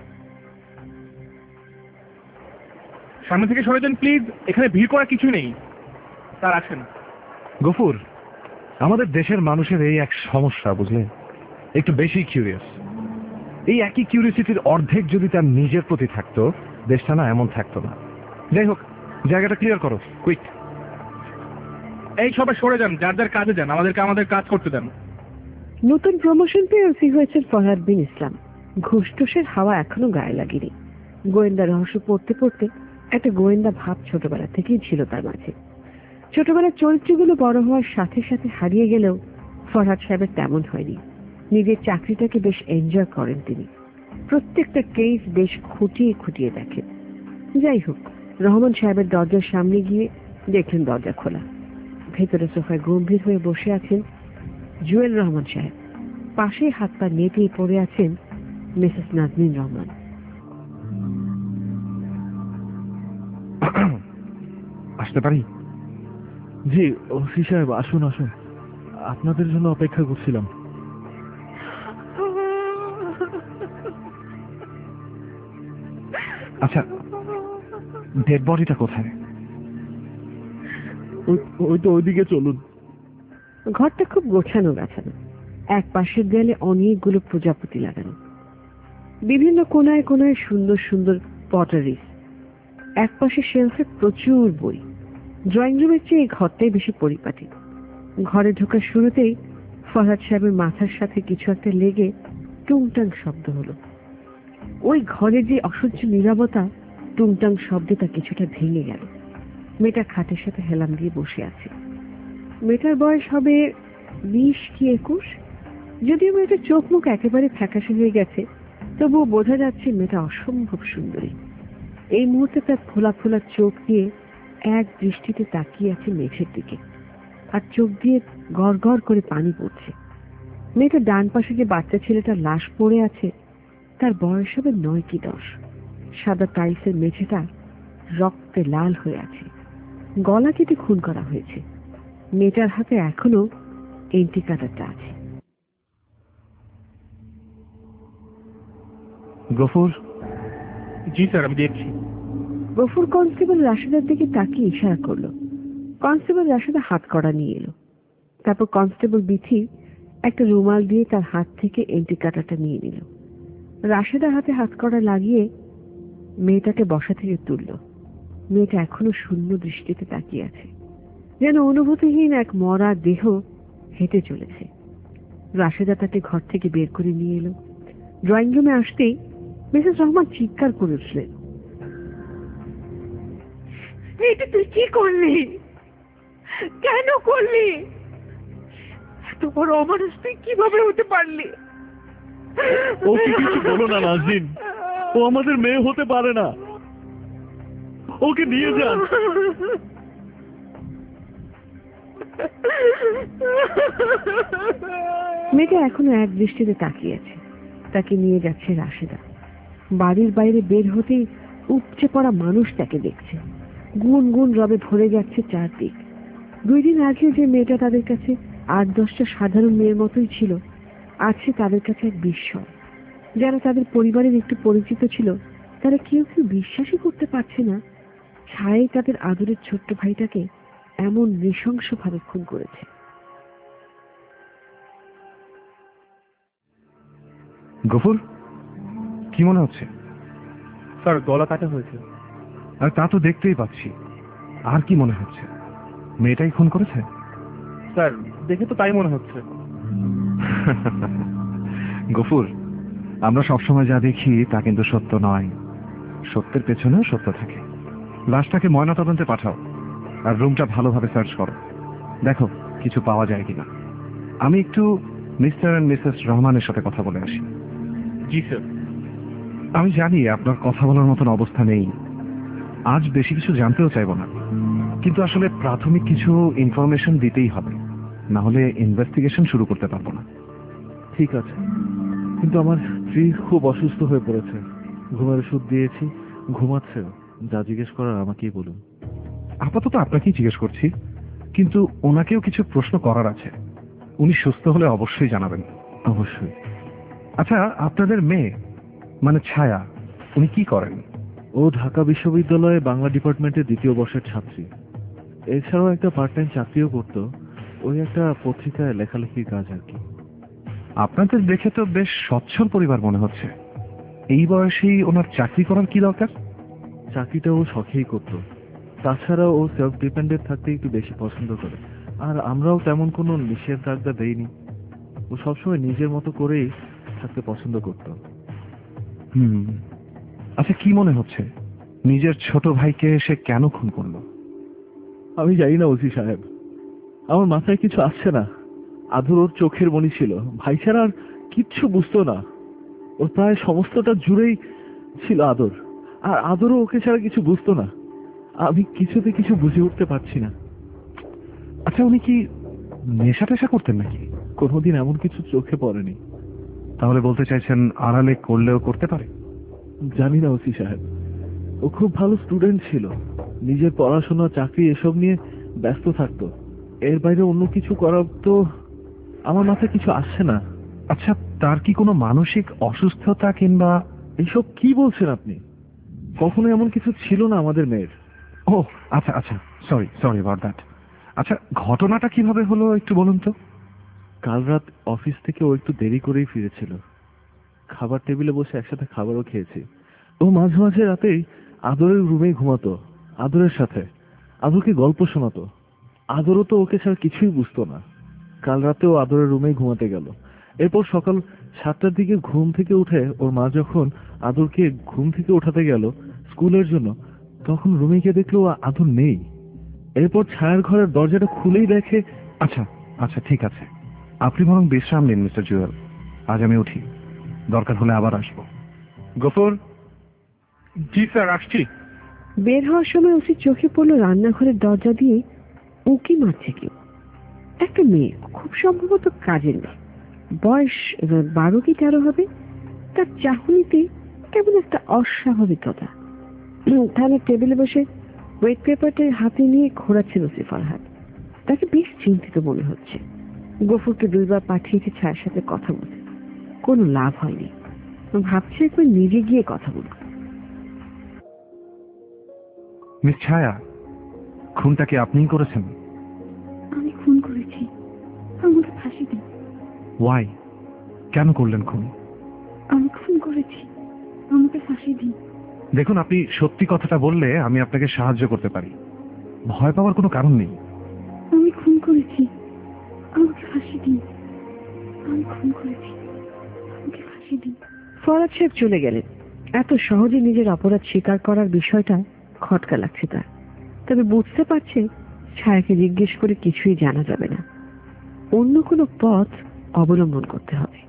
সামনে থেকে সরে যান প্লিজ, এখানে ভিড় করার কিছু নেই। স্যার আসেন। গফুর, আমাদের দেশের মানুষের এই এক সমস্যা, বুঝলে, একটু বেশি কিউরিয়াস। এই একই কিউরিয়াসিটির অর্ধেক যদি তার নিজের প্রতি থাকতো, দেশটা না এমন থাকতো না। যাই হোক, জায়গাটা ক্লিয়ার করো, কুইক। এই সবাই সরে যান, যার যার কাজে যান, আমাদেরকে আমাদের কাজ করতে দেন। নতুন প্রমোশন পেয়ে ওসি হয়েছেন ফরহাদ বিন ইসলাম। ঘুষটুসের হাওয়া এখনো গায়ে লাগেনি। গোয়েন্দা রহস্য পড়তে পড়তে একটা গোয়েন্দা ভাব ছোটবেলা থেকেই ছিল তার মাঝে। ছোটবেলার চরিত্রগুলো বড় হওয়ার সাথে সাথে হারিয়ে গেলেও ফরহাদ সাহেবের তেমন হয়নি। নিজের চাকরিটাকে বেশ এনজয় করেন তিনি। প্রত্যেকটা কেস বেশ খুঁটিয়ে খুঁটিয়ে দেখেন। যাই হোক, রহমান সাহেবের দরজার সামনে গিয়ে দেখলেন দরজা খোলা। ভেতরে সোফায় গম্ভীর হয়ে বসে আছেন জুয়েল রহমান সাহেব। পাশে হাত পা নেতিয়ে পড়ে আছেন মিসেস নাজনীন রহমান। আসতে পারি? জি ওসি সাহেব, আসুন আসুন, আপনাদের জন্য অপেক্ষা করছিলাম। আচ্ছা, ডেড বডিটা কোথায়? ওই তো ওইদিকে চলুন। ঘরটা খুব গোছানো গাছানো। এক পাশের দেয়ালে অনেকগুলো প্রজাপতি লাগানো, বিভিন্ন কোনায় কোনায় সুন্দর সুন্দর পটারিস। এক পাশে শেলফে প্রচুর বই। ড্রয়িং রুমের চেয়ে এই ঘরটাই বেশি পরিপাটি। ঘরে ঢোকার শুরুতেই ফরহাদ সাহেবের মাথার সাথে কিছু একটা লেগে টুংটাং শব্দ হলো। ওই ঘরে যে অসহ্য নীরবতা, টুংটাং শব্দে তা কিছুটা ভেঙে গেল। মেয়েটা খাটের সাথে হেলাম দিয়ে বসে আছে। মেয়েটার বয়স হবে 20 কি 21। যদিও মেয়েটার চোখ মুখ একেবারে ফ্যাকাশে হয়ে গেছে, তবুও বোঝা যাচ্ছে মেয়েটা অসম্ভব সুন্দরী। এই মুহূর্তে তার ফোলা ফোলা চোখ দিয়ে এক দৃষ্টিতে তাকিয়ে আছে মেঝের দিকে, আর চোখ দিয়ে গড় গড় করে পানি পড়ছে। মেয়েটার ডান পাশে যে বাচ্চা ছেলেটার লাশ পড়ে আছে, তার বয়স হবে 9 কি 10। সাদা টাইলসের মেঝেটা রক্তে লাল হয়ে আছে। গলা কেটে খুন করা হয়েছে। মেয়েটার হাতে এখনো এন্টি কাটারটা আছে। গফুর? জি স্যার, আমি দেখছি। গফুর কনস্টেবল রাশেদার দিকে তাকিয়ে ইশারা করলো। কনস্টেবল রাশেদা হাত কড়া নিয়ে এলো। তারপর কনস্টেবল বিথি একটা রুমাল দিয়ে তার হাত থেকে এন্টি কাটারটা নিয়ে নিল। রাশেদার হাতে হাত কড়া লাগিয়ে মেয়েটাকে বসা থেকে তুলল। মেয়েটা এখনো শূন্য দৃষ্টিতে তাকিয়ে আছে, যেন অনুভূতিহীন এক মরা দেহ হেঁটে চলেছে। রাশেদা তাকে ঘর থেকে বের করে নিয়ে এলো। ড্রয়িং রুমে আসতেই মিসেস রহমান চিৎকার করে উঠলেন, এটা তুই কি করলি? কেন করলি? এত বড় অমানুষ তুই কিভাবে হতে পারলি? ওকে কিছু বলো না নাজনীন, ও আমাদের মেয়ে হতে পারে না। ওকে নিয়ে যান। মেয়েটা এখনো এক দৃষ্টিতে তাকিয়ে আছে। তাকে নিয়ে যাচ্ছে রাশেদা। বাড়ির বাইরে বের হতেই উপচে পড়া মানুষ তাকে দেখছে। গুন গুন রবে ভরে যাচ্ছে চারদিক। 2 দিন আগে যে মেয়েটা তাদের কাছে 8-10টা সাধারণ মেয়ের মতোই ছিল, আছে তাদের কাছে এক বিস্ময়। যারা তাদের পরিবারের একটু পরিচিত ছিল, তারা কেউ কেউ বিশ্বাসই করতে পারছে না ছায়ে তাদের আদরের ছোট্ট ভাইটাকে এমন নৃশংসভাবে খুন করেছে। গফুর, কি মনে হচ্ছে? স্যার, গলা কাটা হয়েছে। আর তা তো দেখতেই পাচ্ছি। আর কি মনে হচ্ছে? মেয়েটাই খুন করেছে? স্যার, দেখে তো তাই মনে হচ্ছে। গফুর, আমরা সবসময় যা দেখি তা কিন্তু সত্য নয়। সত্যের পেছনেও সত্য থাকে। লাশটাকে ময়নাতদন্তে পাঠাও, আর রুমটা ভালোভাবে সার্চ করো। দেখো কিছু পাওয়া যায় কিনা। আমি একটু মিস্টার এন্ড মিসেস রহমানের সাথে কথা বলে আসি। জি স্যার। আমি জানি আপনার কথা বলার মতন অবস্থা নেই। আজ বেশি কিছু জানতেও চাইব না, কিন্তু আসলে প্রাথমিক কিছু ইনফরমেশন দিতেই হবে, না হলে ইনভেস্টিগেশন শুরু করতে পারবো না। ঠিক আছে, কিন্তু আমার স্ত্রী খুব অসুস্থ হয়ে পড়েছে। ঘুমের ওষুধ দিয়েছি, ঘুমাচ্ছে। যা জিজ্ঞেস করার আমাকেই বলুন। আপাতত আপনাকেই জিজ্ঞেস করছি, কিন্তু ওনাকেও কিছু প্রশ্ন করার আছে। উনি সুস্থ হলে অবশ্যই জানাবেন। অবশ্যই। আচ্ছা, আপনাদের মেয়ে মানে ছায়া, উনি কি করেন? ও ঢাকা বিশ্ববিদ্যালয়ে বাংলা ডিপার্টমেন্টের 2য় বর্ষের ছাত্রী। এছাড়াও একটা পার্ট টাইম চাকরিও করতো, ওই একটা পত্রিকায় লেখালেখির কাজ আর কি। আপনাদের দেখে তো বেশ সচ্ছল পরিবার মনে হচ্ছে। এই বয়সেই ওনার চাকরি করার কি দরকার? চাকরিটা ও শখেই করতো। তাছাড়া ও সেলফ ডিপেন্ডেন্ট থাকতে একটু বেশি পছন্দ করে, আর আমরাও তেমন কোনো নিষেধাজ্ঞা দেইনি। ও সবসময় নিজের মতো করেই থাকতে পছন্দ করতো। আচ্ছা, কি মনে হচ্ছে নিজের ছোট ভাইকে সে কেন খুন করলো? আমি জানি না ওসি সাহেব, আমার মাথায় কিছু আসছে না। আদর ওর চোখের মণি ছিল, ভাই ছাড়া আর কিচ্ছু বুঝতো না। ওর প্রায় সমস্তটা জুড়েই ছিল আদর, আর আদরও ওকে ছাড়া কিছু বুঝতো না। আমি কিছুতে কিছু বুঝে উঠতে পারছি না। আচ্ছা, উনি কি নেশা টেশা করতেন নাকি? কোনোদিন এমন কিছু চোখে পড়েনি। তাহলে বলতে চাইছেন আড়ালে করলেও করতে পারে? জানি না ওসি সাহেব, ও খুব ভালো স্টুডেন্ট ছিল, নিজের পড়াশোনা চাকরি এসব নিয়ে ব্যস্ত থাকতো। এর বাইরে অন্য কিছু করার তো আমার মাথায় কিছু আসছে না। আচ্ছা, তার কি কোনো মানসিক অসুস্থতা কিংবা? এইসব কি বলছেন আপনি? কখনো এমন কিছু ছিল না আমাদের মেয়ের। ও আচ্ছা আচ্ছা, সরি অ্যাবাউট দ্যাট। আচ্ছা, ঘটনাটা কিভাবে হলো একটু বলুন তো। কাল রাত অফিস থেকে ও একটু দেরি করেই ফিরেছিল। খাবার টেবিলে বসে একসাথে খাবারও খেয়েছি। ও মাঝে মাঝে রাতেই আদরের রুমেই ঘুমাতো, আদরের সাথে আদরকে গল্প শোনাতো। আদরও তো ওকে ছাড়া কিছুই বুঝতো না। কাল রাতেও আদরের রুমেই ঘুমাতে গেল। এরপর সকাল 7টার দিকে ঘুম থেকে উঠে ওর মা যখন আদরকে ঘুম থেকে উঠাতে গেল স্কুলের জন্য, তখন রুমে গিয়ে দেখলো আদর নেই। এরপর ছায়ার ঘরের দরজাটা খুলেই দেখে। আচ্ছা আচ্ছা, ঠিক আছে, আপনি বরং বিশ্রাম নিন মিস্টার জুয়েল। আজ আমি উঠি, দরকার হলে আবার আসবো। গফুর। জি স্যার, আসছি। বের হওয়ার সময় ওসি চোখে পড়লো রান্নাঘরের দরজা দিয়ে উঁকি মারছে কেউ। একটা মেয়ে, খুব সম্ভবত কাজের মেয়ে, বয়স 12 কি 13 হবে। তার চাহনিতে কেমন একটা অস্বাভাবিকতা। তাহলে টেবিলে বসে ওয়েট পেপারটা হাতে নিয়ে ঘোরাচ্ছেন ওসি ফারহাদ। তাকে বেশ চিন্তিত মনে হচ্ছে। গফুরকে 2বার পাঠিয়েছে ছায়ার সাথে কথা বলতে, কোনো লাভ হয়নি। ভাবছে একবার নিজে গিয়ে কথা বলব। মিস ছায়া, খুনটা কি আপনিই করেছেন? আমি খুন করেছি, আমাকে ফাঁসি দিন। ওয়াই? কেন করলেন খুন? আমি খুন করেছি, আমাকে ফাঁসি দিন। দেখুন, আপনি সত্যি কথাটা বললে আমি আপনাকে সাহায্য করতে পারি। ভয় পাওয়ার কোনো কারণ নেই। আমি খুন করেছি, আমাকে ফাঁসি দিন। আমি খুন করেছি, আমাকে ফাঁসি দিন। ফরহাদ সাহেব চলে গেলেন। এত সহজে নিজের অপরাধ স্বীকার করার বিষয়টা খটকা লাগছে তার। তবে বুঝতে পারছে ছায়াকে জিজ্ঞেস করে কিছুই জানা যাবে না, অন্য কোনো পথ অবলম্বন করতে হবে।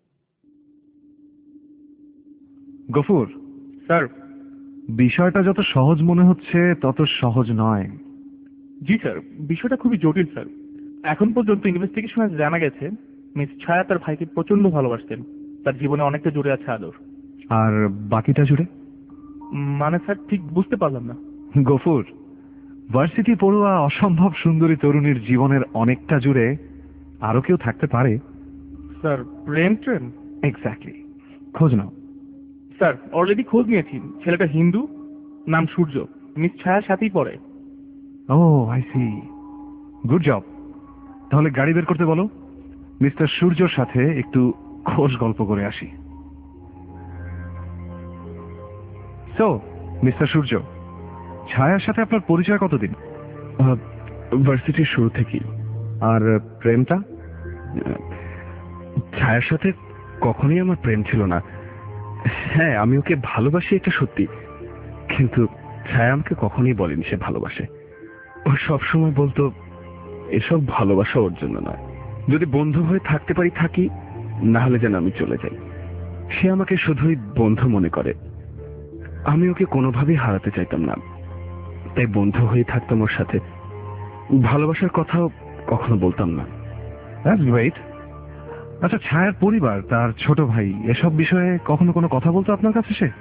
গফুর স্যার। বিষয়টা যত সহজ মনে হচ্ছে তত সহজ নয়। জি স্যার, বিষয়টা খুবই জটিল স্যার। এখন পর্যন্ত ইনভেস্টিগেশনে জানা গেছে মিস ছায়া তার ভাইকে প্রচন্ড ভালোবাসতেন। তার জীবনে অনেকটা জুড়ে আছে আদর। আর বাকিটা জুড়ে? মানে স্যার, ঠিক বুঝতে পারলাম না। গফুর, ভার্সিটি পড়ুয়া অসম্ভব সুন্দরী তরুণীর জীবনের অনেকটা জুড়ে আরো কেউ থাকতে পারে। স্যার, প্রেম ট্রেন? এক্স্যাক্টলি। খোঁজ নাও। স্যার, অলরেডি খোঁজ নিয়েছি। ছেলেটা হিন্দু, নাম সূর্য, মিস ছায়ার সাথেই পড়ে। Oh I see, good job. তাহলে গাড়ি বের করতে বলো, মিস্টার সূর্যর সাথে একটু খোশ গল্প করে আসি। সো মিস্টার সূর্য, ছায়ার সাথে আপনার পরিচয় কতদিন? ভার্সিটির শুরু থেকেই। আর প্রেমটা? ছায়ার সাথে কখনোই আমার প্রেম ছিল না। হ্যাঁ, আমি ওকে ভালোবাসি, এটা সত্যি, কিন্তু ছায়া আমাকে কখনোই বলেনি সে ভালোবাসে। ও সবসময় বলতো এসব ভালোবাসা ওর জন্য নয়, যদি বন্ধু হয়ে থাকতে পারি থাকি, না হলে যেন আমি চলে যাই। সে আমাকে শুধুই বন্ধু মনে করে। আমি ওকে কোনোভাবেই হারাতে চাইতাম না। তাই বন্ধু হয়ে থাকতাম ওর সাথে। ভালোবাসার কথাও কখনো বলতাম না। That's great. আচ্ছা, ছায়ার পরিবার, তার ছোট ভাই, এসব বিষয়ে কখনো কোনো কথা বলতো আপনার কাছে সে?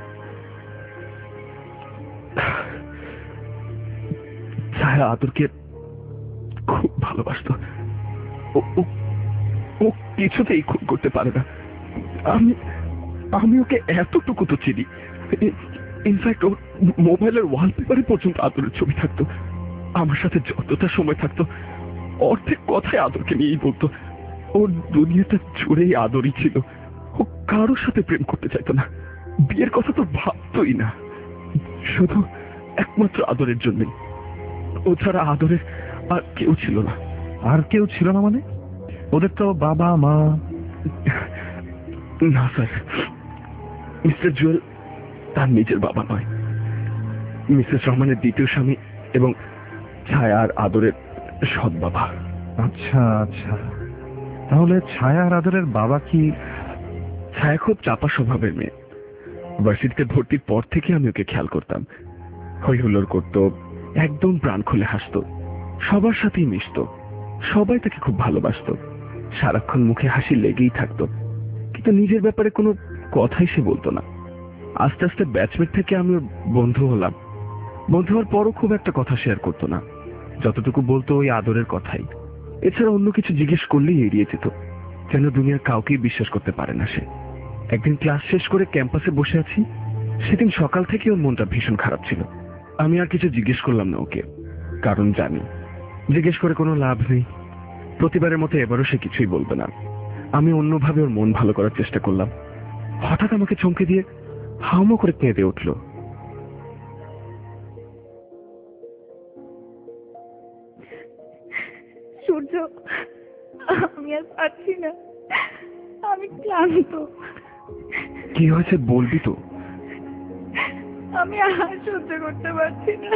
ছায়া আদরকে খুব ভালোবাসতো। ও কিছুতেই খুন করতে পারে না। আমি ওকে এতটুকু তো চিনি। ইনফ্যাক্ট ওর মোবাইলের ওয়ালপেপারে পর্যন্ত আদরের ছবি থাকতো। আমার সাথে যতটা সময় থাকতো অর্ধেক কথায় আদরকে নিয়েই বলতো। ওর দুনিয়াটা জুড়েই আদরই ছিল। ও কারোর সাথে প্রেম করতে চাইতো না, বিয়ের কথা তো ভাবতোই না, শুধু একমাত্র আদরের জন্যই। ও ছাড়া আদরের আর কেউ ছিল না। আর কেউ ছিল না মানে? ওদের তো বাবা মা? না স্যার, মিস্টার জুয়েল তার নিজের বাবা নয়, মিসেস রহমানের দ্বিতীয় স্বামী এবং ছায়া আর আদরের সৎ বাবা। আচ্ছা আচ্ছা, তাহলে ছায়া আর আদরের বাবা কি? ছায়া খুব চাপা স্বভাবের মেয়ে। ভার্সিটিতে ভর্তির পর থেকে আমি ওকে খেয়াল করতাম। হই হুল্লোড় করতো, একদম প্রাণ খুলে হাসতো, সবার সাথেই মিশতো, সবাই তাকে খুব ভালোবাসতো, সারাক্ষণ মুখে হাসি লেগেই থাকতো, কিন্তু নিজের ব্যাপারে কোনো কথাই সে বলতো না। আস্তে আস্তে ব্যাচমেট থেকে আমি ওর বন্ধু হলাম। বন্ধু হওয়ার পরও খুব একটা কথা শেয়ার করতো না, যতটুকু বলতো ওই আদরের কথাই। এছাড়া অন্য কিছু জিজ্ঞেস করলেই এড়িয়ে যেত, যেন দুনিয়ার কাউকেই বিশ্বাস করতে পারে না সে। একদিন ক্লাস শেষ করে ক্যাম্পাসে বসে আছি, সেদিন সকাল থেকে ওর মনটা ভীষণ খারাপ ছিল। আমি আর কিছু জিজ্ঞেস করলাম না ওকে, কারণ জানি জিজ্ঞেস করে কোনো লাভ নেই। প্রতিবারের মতো এবারও সে কিছুই বলবে না। আমি অন্যভাবে ওর মন ভালো করার চেষ্টা করলাম। হঠাৎ আমাকে চমকে দিয়ে হাউমো করে কেঁদে উঠল। সূর্য, আমি আর পারছি না, আমি ক্লান্ত। কি হয়েছে বলবি তো? আমি আর সহ্য করতে পারছি না।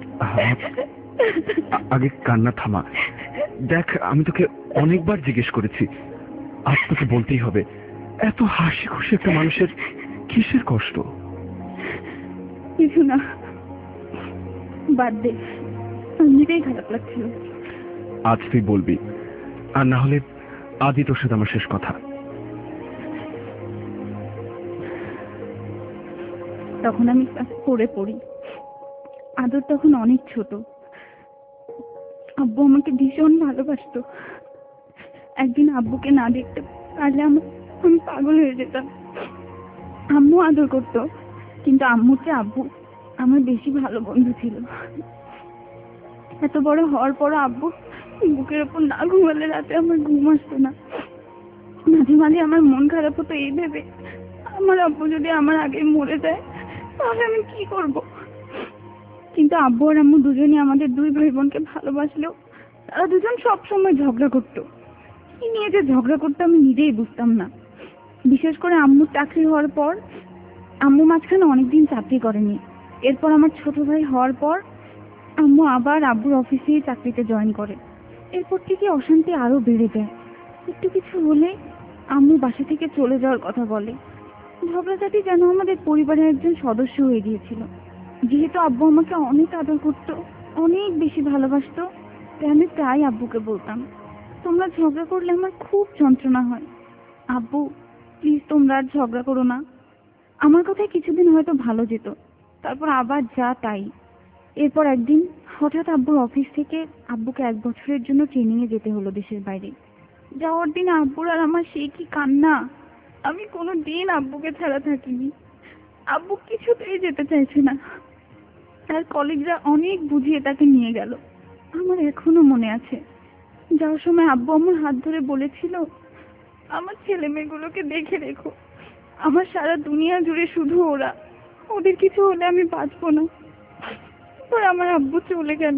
আগে কান্না থামা। দেখ, আমি তোকে অনেকবার জিজ্ঞেস করেছি, আজ তোকে বলতেই হবে, এত হাসি খুশি একটা মানুষের কিসের কষ্ট? কিছু না, বাদ দে, এমনিতেই খারাপ লাগছিল। আজ তুই বলবি, আর না হলে আজই তোর সাথে আমার শেষ কথা। তখন আমি ক্লাস 4-এ পড়ি। আদর তখন অনেক ছোট। আব্বু আমাকে ভীষণ ভালোবাসতো। একদিন আব্বুকে না দেখতে পারলে আমি পাগল হয়ে যেতাম। আম্মু আদর করতো, কিন্তু আম্মুর চেয়ে আব্বু আমার বেশি ভালো বন্ধু ছিল। এত বড় হওয়ার পর আব্বু বুকের ওপর না ঘুমালে রাতে আমার ঘুম আসতো না। মাঝে মাঝে আমার মন খারাপ হতো এই ভেবে, আমার আব্বু যদি আমার আগে মরে যায় তাহলে আমি কি করব। কিন্তু আব্বু আর আম্মু দুজনই আমাদের দুই ভাই বোনকে ভালোবাসলেও তারা দুজন সবসময় ঝগড়া করতো। কি নিয়ে যে ঝগড়া করতো আমি নিজেই বুঝতাম না। বিশেষ করে আম্মুর চাকরি হওয়ার পর, আম্মু মাঝখানে অনেকদিন চাকরি করেনি। এরপর আমার ছোট ভাই হওয়ার পর আম্মু আবার আব্বুর অফিসেই চাকরিতে জয়েন করে। এরপর থেকে অশান্তি আরো বেড়ে যায়। একটু কিছু হলে আম্মু বাসা থেকে চলে যাওয়ার কথা বলে। ঝগড়াঝাটি যেন আমাদের পরিবারের একজন সদস্য হয়ে গিয়েছিল। যেহেতু আব্বু আমাকে অনেক আদর করতো, অনেক বেশি ভালোবাসতো, তাই আমি প্রায় আব্বুকে বলতাম, তোমরা ঝগড়া করলে আমার খুব যন্ত্রণা হয়। আব্বু প্লিজ তোমরা আর ঝগড়া করো না। আমার কথায় কিছুদিন হয়তো ভালো যেত, তারপর আবার যা তাই। এরপর একদিন হঠাৎ আব্বুর অফিস থেকে আব্বুকে 1 বছরের জন্য ট্রেনিংয়ে যেতে হলো দেশের বাইরে। যাওয়ার দিন আব্বুর আর আমার সেই কি কান্না। আমি কোনো দিন আব্বুকে ছাড়া থাকিনি। আব্বু কিছুতেই যেতে চাইছে না। তার কলিগরা অনেক বুঝিয়ে তাকে নিয়ে গেল। আমার এখনো মনে আছে, যাওয়ার সময় আব্বু আমার হাত ধরে বলেছিল, আমার ছেলে মেয়েগুলোকে দেখে রেখো, আমার সারা দুনিয়া জুড়ে শুধু ওরা, ওদের কিছু হলে আমি বাঁচবো না। পর আমার আব্বু চলে গেল।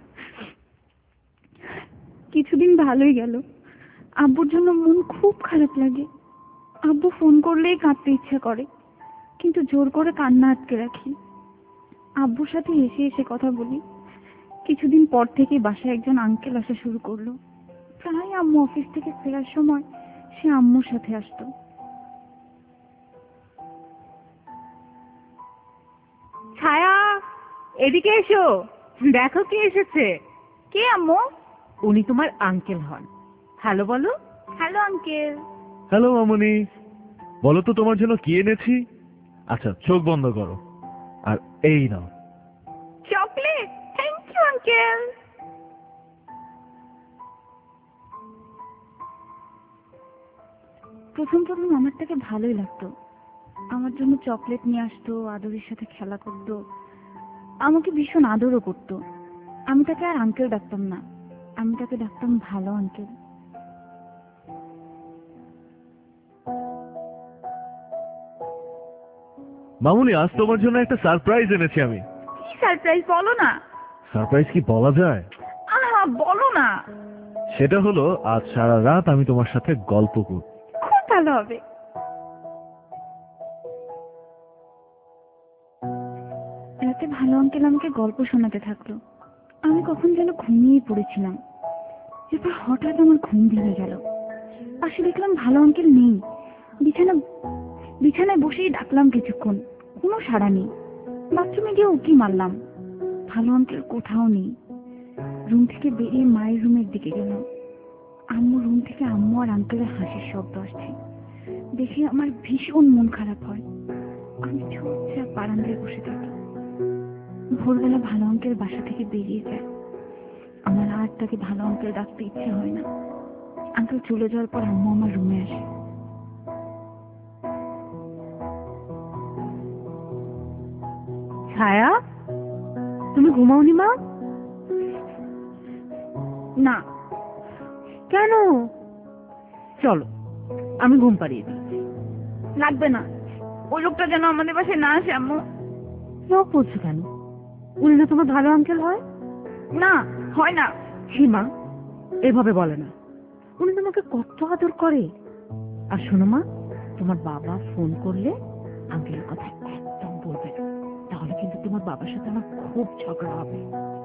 কিছুদিন ভালোই গেল। আব্বুর জন্য মন খুব খারাপ লাগে। আব্বু ফোন করলেই কাঁদতে ইচ্ছা করে, কিন্তু জোর করে কান্না আটকে রাখি। আব্বুর সাথে হেসে হেসে কথা বলি। কিছুদিন পর থেকে বাসায় একজন আঙ্কেল আসা শুরু করলো। প্রায় আম্মু অফিস থেকে ফেরার সময় সে আম্মুর সাথে আসতো। ছায়া, এদিকে এসো, দেখো কে এসেছে। কে আম্মু? উনি তোমার আঙ্কেল হন। হ্যালো বলো। Hello uncle. হ্যালো মামুনি, বলো তো তোমার জন্য কি এনেছি। আচ্ছা চোখ বন্ধ করো, আর এই নাও। চকলেট? Thank you uncle. প্রথম প্রথম আমার তাকে ভালোই লাগতো। আমার জন্য চকলেট নিয়ে আসতো, আদরের সাথে খেলা করতো, আমাকে ভীষণ আদরও করতো। আমি তাকে আর আঙ্কেল ডাকতাম না, আমি তাকে ডাকতাম ভালো আঙ্কেল। মামুনি, আজ তোমার জন্য একটা সারপ্রাইজ এনেছি আমি। কি সারপ্রাইজ বলো না। সারপ্রাইজ কি বলা যায়? আহা বলো না। সেটা হলো আজ সারা রাত আমি তোমার সাথে গল্প করব। খুব ভালো হবে। রাতে ভালো আঙ্কেল আমাকে গল্প শোনাতে থাকলো। আমি কখন যেন ঘুমিয়ে পড়েছিলাম। এরপর হঠাৎ আমার ঘুম ভেঙে গেল। পাশে দেখলাম ভালো আঙ্কেল নেই। বিছানায় বসেই ডাকলাম কিছুক্ষণ, কোনো সাড়া নেই। বাথরুমে গিয়ে উকি মারলাম, ভালো আঙ্কেল কোথাও নেই। রুম থেকে বেরিয়ে মায়ের রুমের দিকে গেলাম। আম্মুর রুম থেকে আম্মু আর আঙ্কেলের হাসির শব্দ আসছে। দেখে আমার ভীষণ মন খারাপ হয়। আমি চুপচাপ বারান্দায় বসে থাকি। ভোরবেলা ভালো আঙ্কেল বাসা থেকে বেরিয়ে যায়। আমার আর তাকে ভালো আঙ্কেল ডাকতে ইচ্ছে হয় না। আঙ্কেল চলে যাওয়ার পর আম্মু আমার রুমে আসে। ছায়া, তুমি ঘুমাওনি মা? না। কেন? চলো আমি ঘুম পাড়িয়ে দিই। লাগবে না, ওই লোকটা যেন আমাদের বাসায় না আসে আম্মু। লোক বলছো কেন? উনি না তোমার ভালো আঙ্কেল হয়? না, হয় না। সীমা, এভাবে বলে না। উনি তোমাকে কত আদর করে। আর শোনো মা, তোমার বাবা ফোন করলে আঙ্কেলের কথা একদম বলবে না, তাহলে কিন্তু তোমার বাবার সাথে আমার খুব ঝগড়া হবে।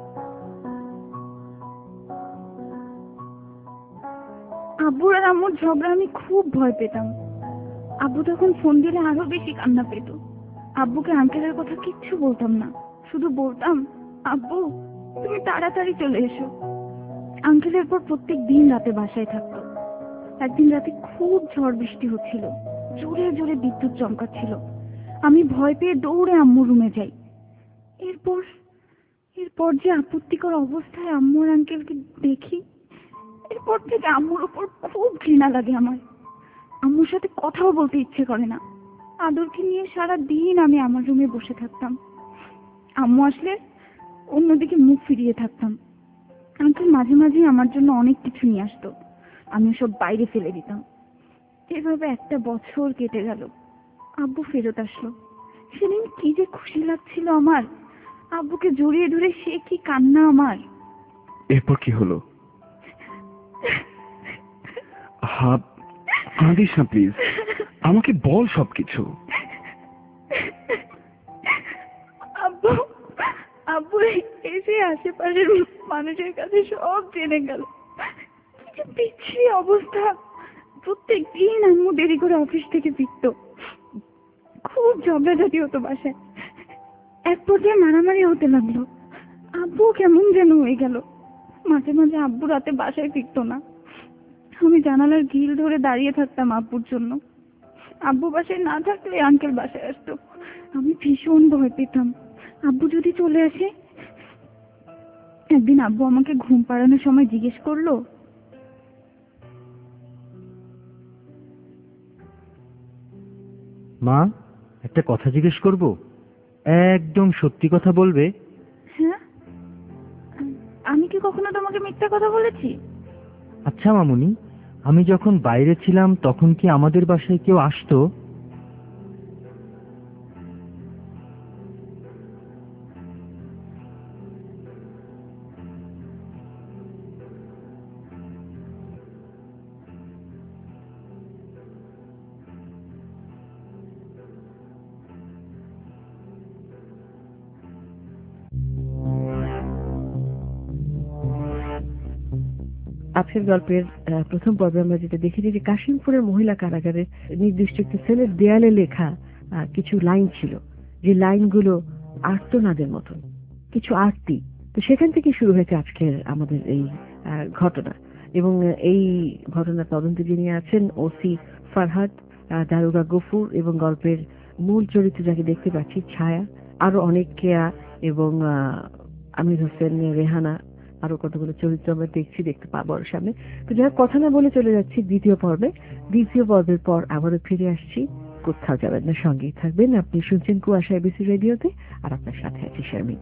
আব্বুর আর আম্মুর ঝগড়া আমি খুব ভয় পেতাম। আব্বু তখন ফোন দিলে আরো বেশি কান্না পেত। আব্বুকে আঙ্কেলের কথা কিচ্ছু বলতাম না, শুধু বলতাম, আব্বু তুমি তাড়াতাড়ি চলে এসো। আঙ্কেলের পর প্রত্যেক দিন রাতে বাসায় থাকতো। একদিন রাতে খুব ঝড় বৃষ্টি হচ্ছিল, জোরে জোরে বিদ্যুৎ চমকাচ্ছিল। আমি ভয় পেয়ে দৌড়ে আম্মুর রুমে যাই। এরপর যে আপত্তিকর অবস্থায় আম্মু আর আঙ্কেলকে দেখি, এরপর থেকে আম্মুর উপর খুব ঘৃণা লাগে আমার। আম্মুর সাথে কথাও বলতে ইচ্ছে করে না। আদরকে নিয়ে সারা দিন আমি আমার রুমে বসে থাকতাম। আম্মু আসলে অন্যদিকে মুখ ফিরিয়ে থাকতাম। আঙ্কেল মাঝে মাঝে আমার জন্য অনেক কিছু নিয়ে আসতো, আমি সব বাইরে ফেলে দিতাম। এভাবে একটা বছর কেটে গেল। আব্বু ফেরত আসলো। সেদিন কি যে খুশি লাগছিল আমার। আব্বুকে জড়িয়ে ধরে সে কি কান্না আমার। এরপর কি হলো? কাঁদিস না প্লিজ, আমাকে বল সবকিছু। আব্বু আব্বু এসে আশেপাশের মানুষের কাছে সব জেনে গেল। কি যে বিচ্ছিরি অবস্থা। প্রত্যেক দিন আম্মু দেরি করে অফিস থেকে ফিরত। খুব ঝগড়াঝাটি হতো বাসায়। এক পর্যায়ে মারামারি হতে লাগলো। আব্বু কেমন যেন হয়ে গেল। মাঝে মাঝে আব্বু রাতে বাসায় ফিরতো না। আমি জানালার গ্রিল ধরে দাঁড়িয়ে থাকতাম আব্বুর জন্য। আব্বু বাসায় না থাকলে আঙ্কেল বাসায় আসতো। আমি ভীষণ ভয় পেতাম, আব্বু যদি চলে আসে। একদিন আব্বু আমাকে ঘুম পাড়ানোর সময় জিজ্ঞেস করলো, মা, একটা কথা জিজ্ঞেস করব? একদম সত্যি কথা বলবে? হ্যাঁ, আমি কি কখনো তোমাকে মিথ্যা কথা বলেছি? আচ্ছা মামুনি, আমি যখন বাইরে ছিলাম তখন কি আমাদের বাসায় কেউ আসতো? আজকের গল্পের প্রথম পর্বে আমরা যেটা দেখেছি যে কাশিমপুরের মহিলা কারাগারের নির্দিষ্ট একটি সেলের দেয়ালে লেখা কিছু লাইন ছিল, যে লাইনগুলো আর্তনাদের মতন। কিছু আরতি। তো সেখান থেকে শুরু হয়েছে আজকের আমাদের এই ঘটনা। এবং এই ঘটনার তদন্তে যিনি আছেন ওসি ফারহাদ, দারোগা গফুর এবং গল্পের মূল চরিত্র যাকে দেখতে পাচ্ছি ছায়া, আরো অনেক কেয়া এবং আমির হোসেন, রেহানা, আরো কতগুলো চরিত্র আমরা দেখতে পাবো ওর সামনে। তো যারা কথা না বলে চলে যাচ্ছি দ্বিতীয় পর্বে। দ্বিতীয় পর্বের পর আবারও ফিরে আসছি। কোথাও যাবেন না, সঙ্গেই থাকবেন। আপনি শুনছেন কুয়াশা এবিসি রেডিওতে, আর আপনার সাথে আছি শারমিন।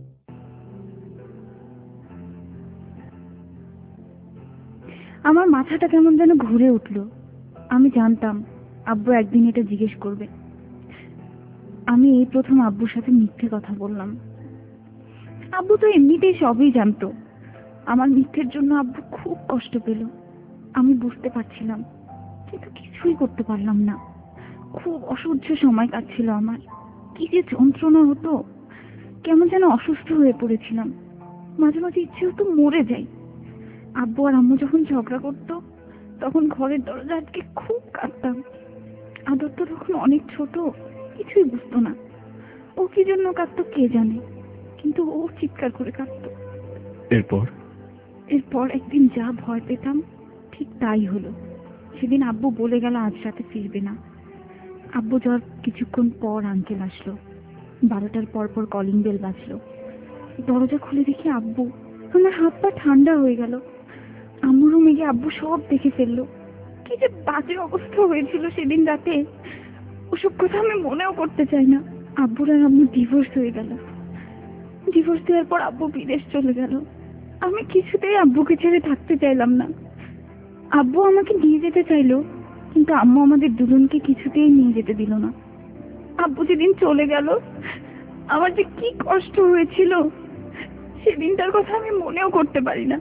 আমার মাথাটা কেমন যেন ঘুরে উঠলো। আমি জানতাম আব্বু একদিন এটা জিজ্ঞেস করবে। আমি এই প্রথম আব্বুর সাথে মিথ্যে কথা বললাম। আব্বু তো এমনিতেই সবই জানতো। আমার মিথ্যের জন্য আব্বু খুব কষ্ট পেল। আমি বুঝতে পারছিলাম, কিন্তু কিছুই করতে পারলাম না। খুব অসহ্য সময় কাটছিল আমার। কি যে যন্ত্রণা হতো, কেমন যেন অসুস্থ হয়ে পড়েছিলাম। মাঝে মাঝে ইচ্ছে হতো মরে যাই। আব্বু আর আম্মু যখন ঝগড়া করতো তখন ঘরের দরজা আটকে খুব কাঁদতাম। আদর তো তখন অনেক ছোট, কিছুই বুঝতো না। ও কি জন্য কাঁদতো কে জানে, কিন্তু ও চিৎকার করে কাঁদতো। এরপর একদিন যা ভয় পেতাম ঠিক তাই হলো। সেদিন আব্বু বলে গেল আজ রাতে ফিরবে না। আব্বু যাওয়ার কিছুক্ষণ পর আঙ্কেল আসলো। 12টার পর কলিং বেল বাজলো। দরজা খুলে দেখি আব্বু। আমার হাত পা ঠান্ডা হয়ে গেল। আম্মু রুমে গিয়ে আব্বু সব দেখে ফেললো। কি যে বাজে অবস্থা হয়েছিল সেদিন রাতে, ওসব কথা আমি মনেও করতে চাই না। আব্বুর আর আম্মুর ডিভোর্স হয়ে গেল। ডিভোর্স দেওয়ার পর আব্বু বিদেশ চলে গেল। আমি কিছুতেই আব্বুকে ছেড়ে থাকতে চাইলাম না। আব্বু আমাকে নিয়ে যেতে চাইলো, কিন্তু আম্মু আমাদের দুজনকে কিছুতেই নিয়ে যেতে দিল না। আব্বু যেদিন চলে গেল আমার যে কি কষ্ট হয়েছিল সেদিনটার কথা আমি মনেও করতে পারি না।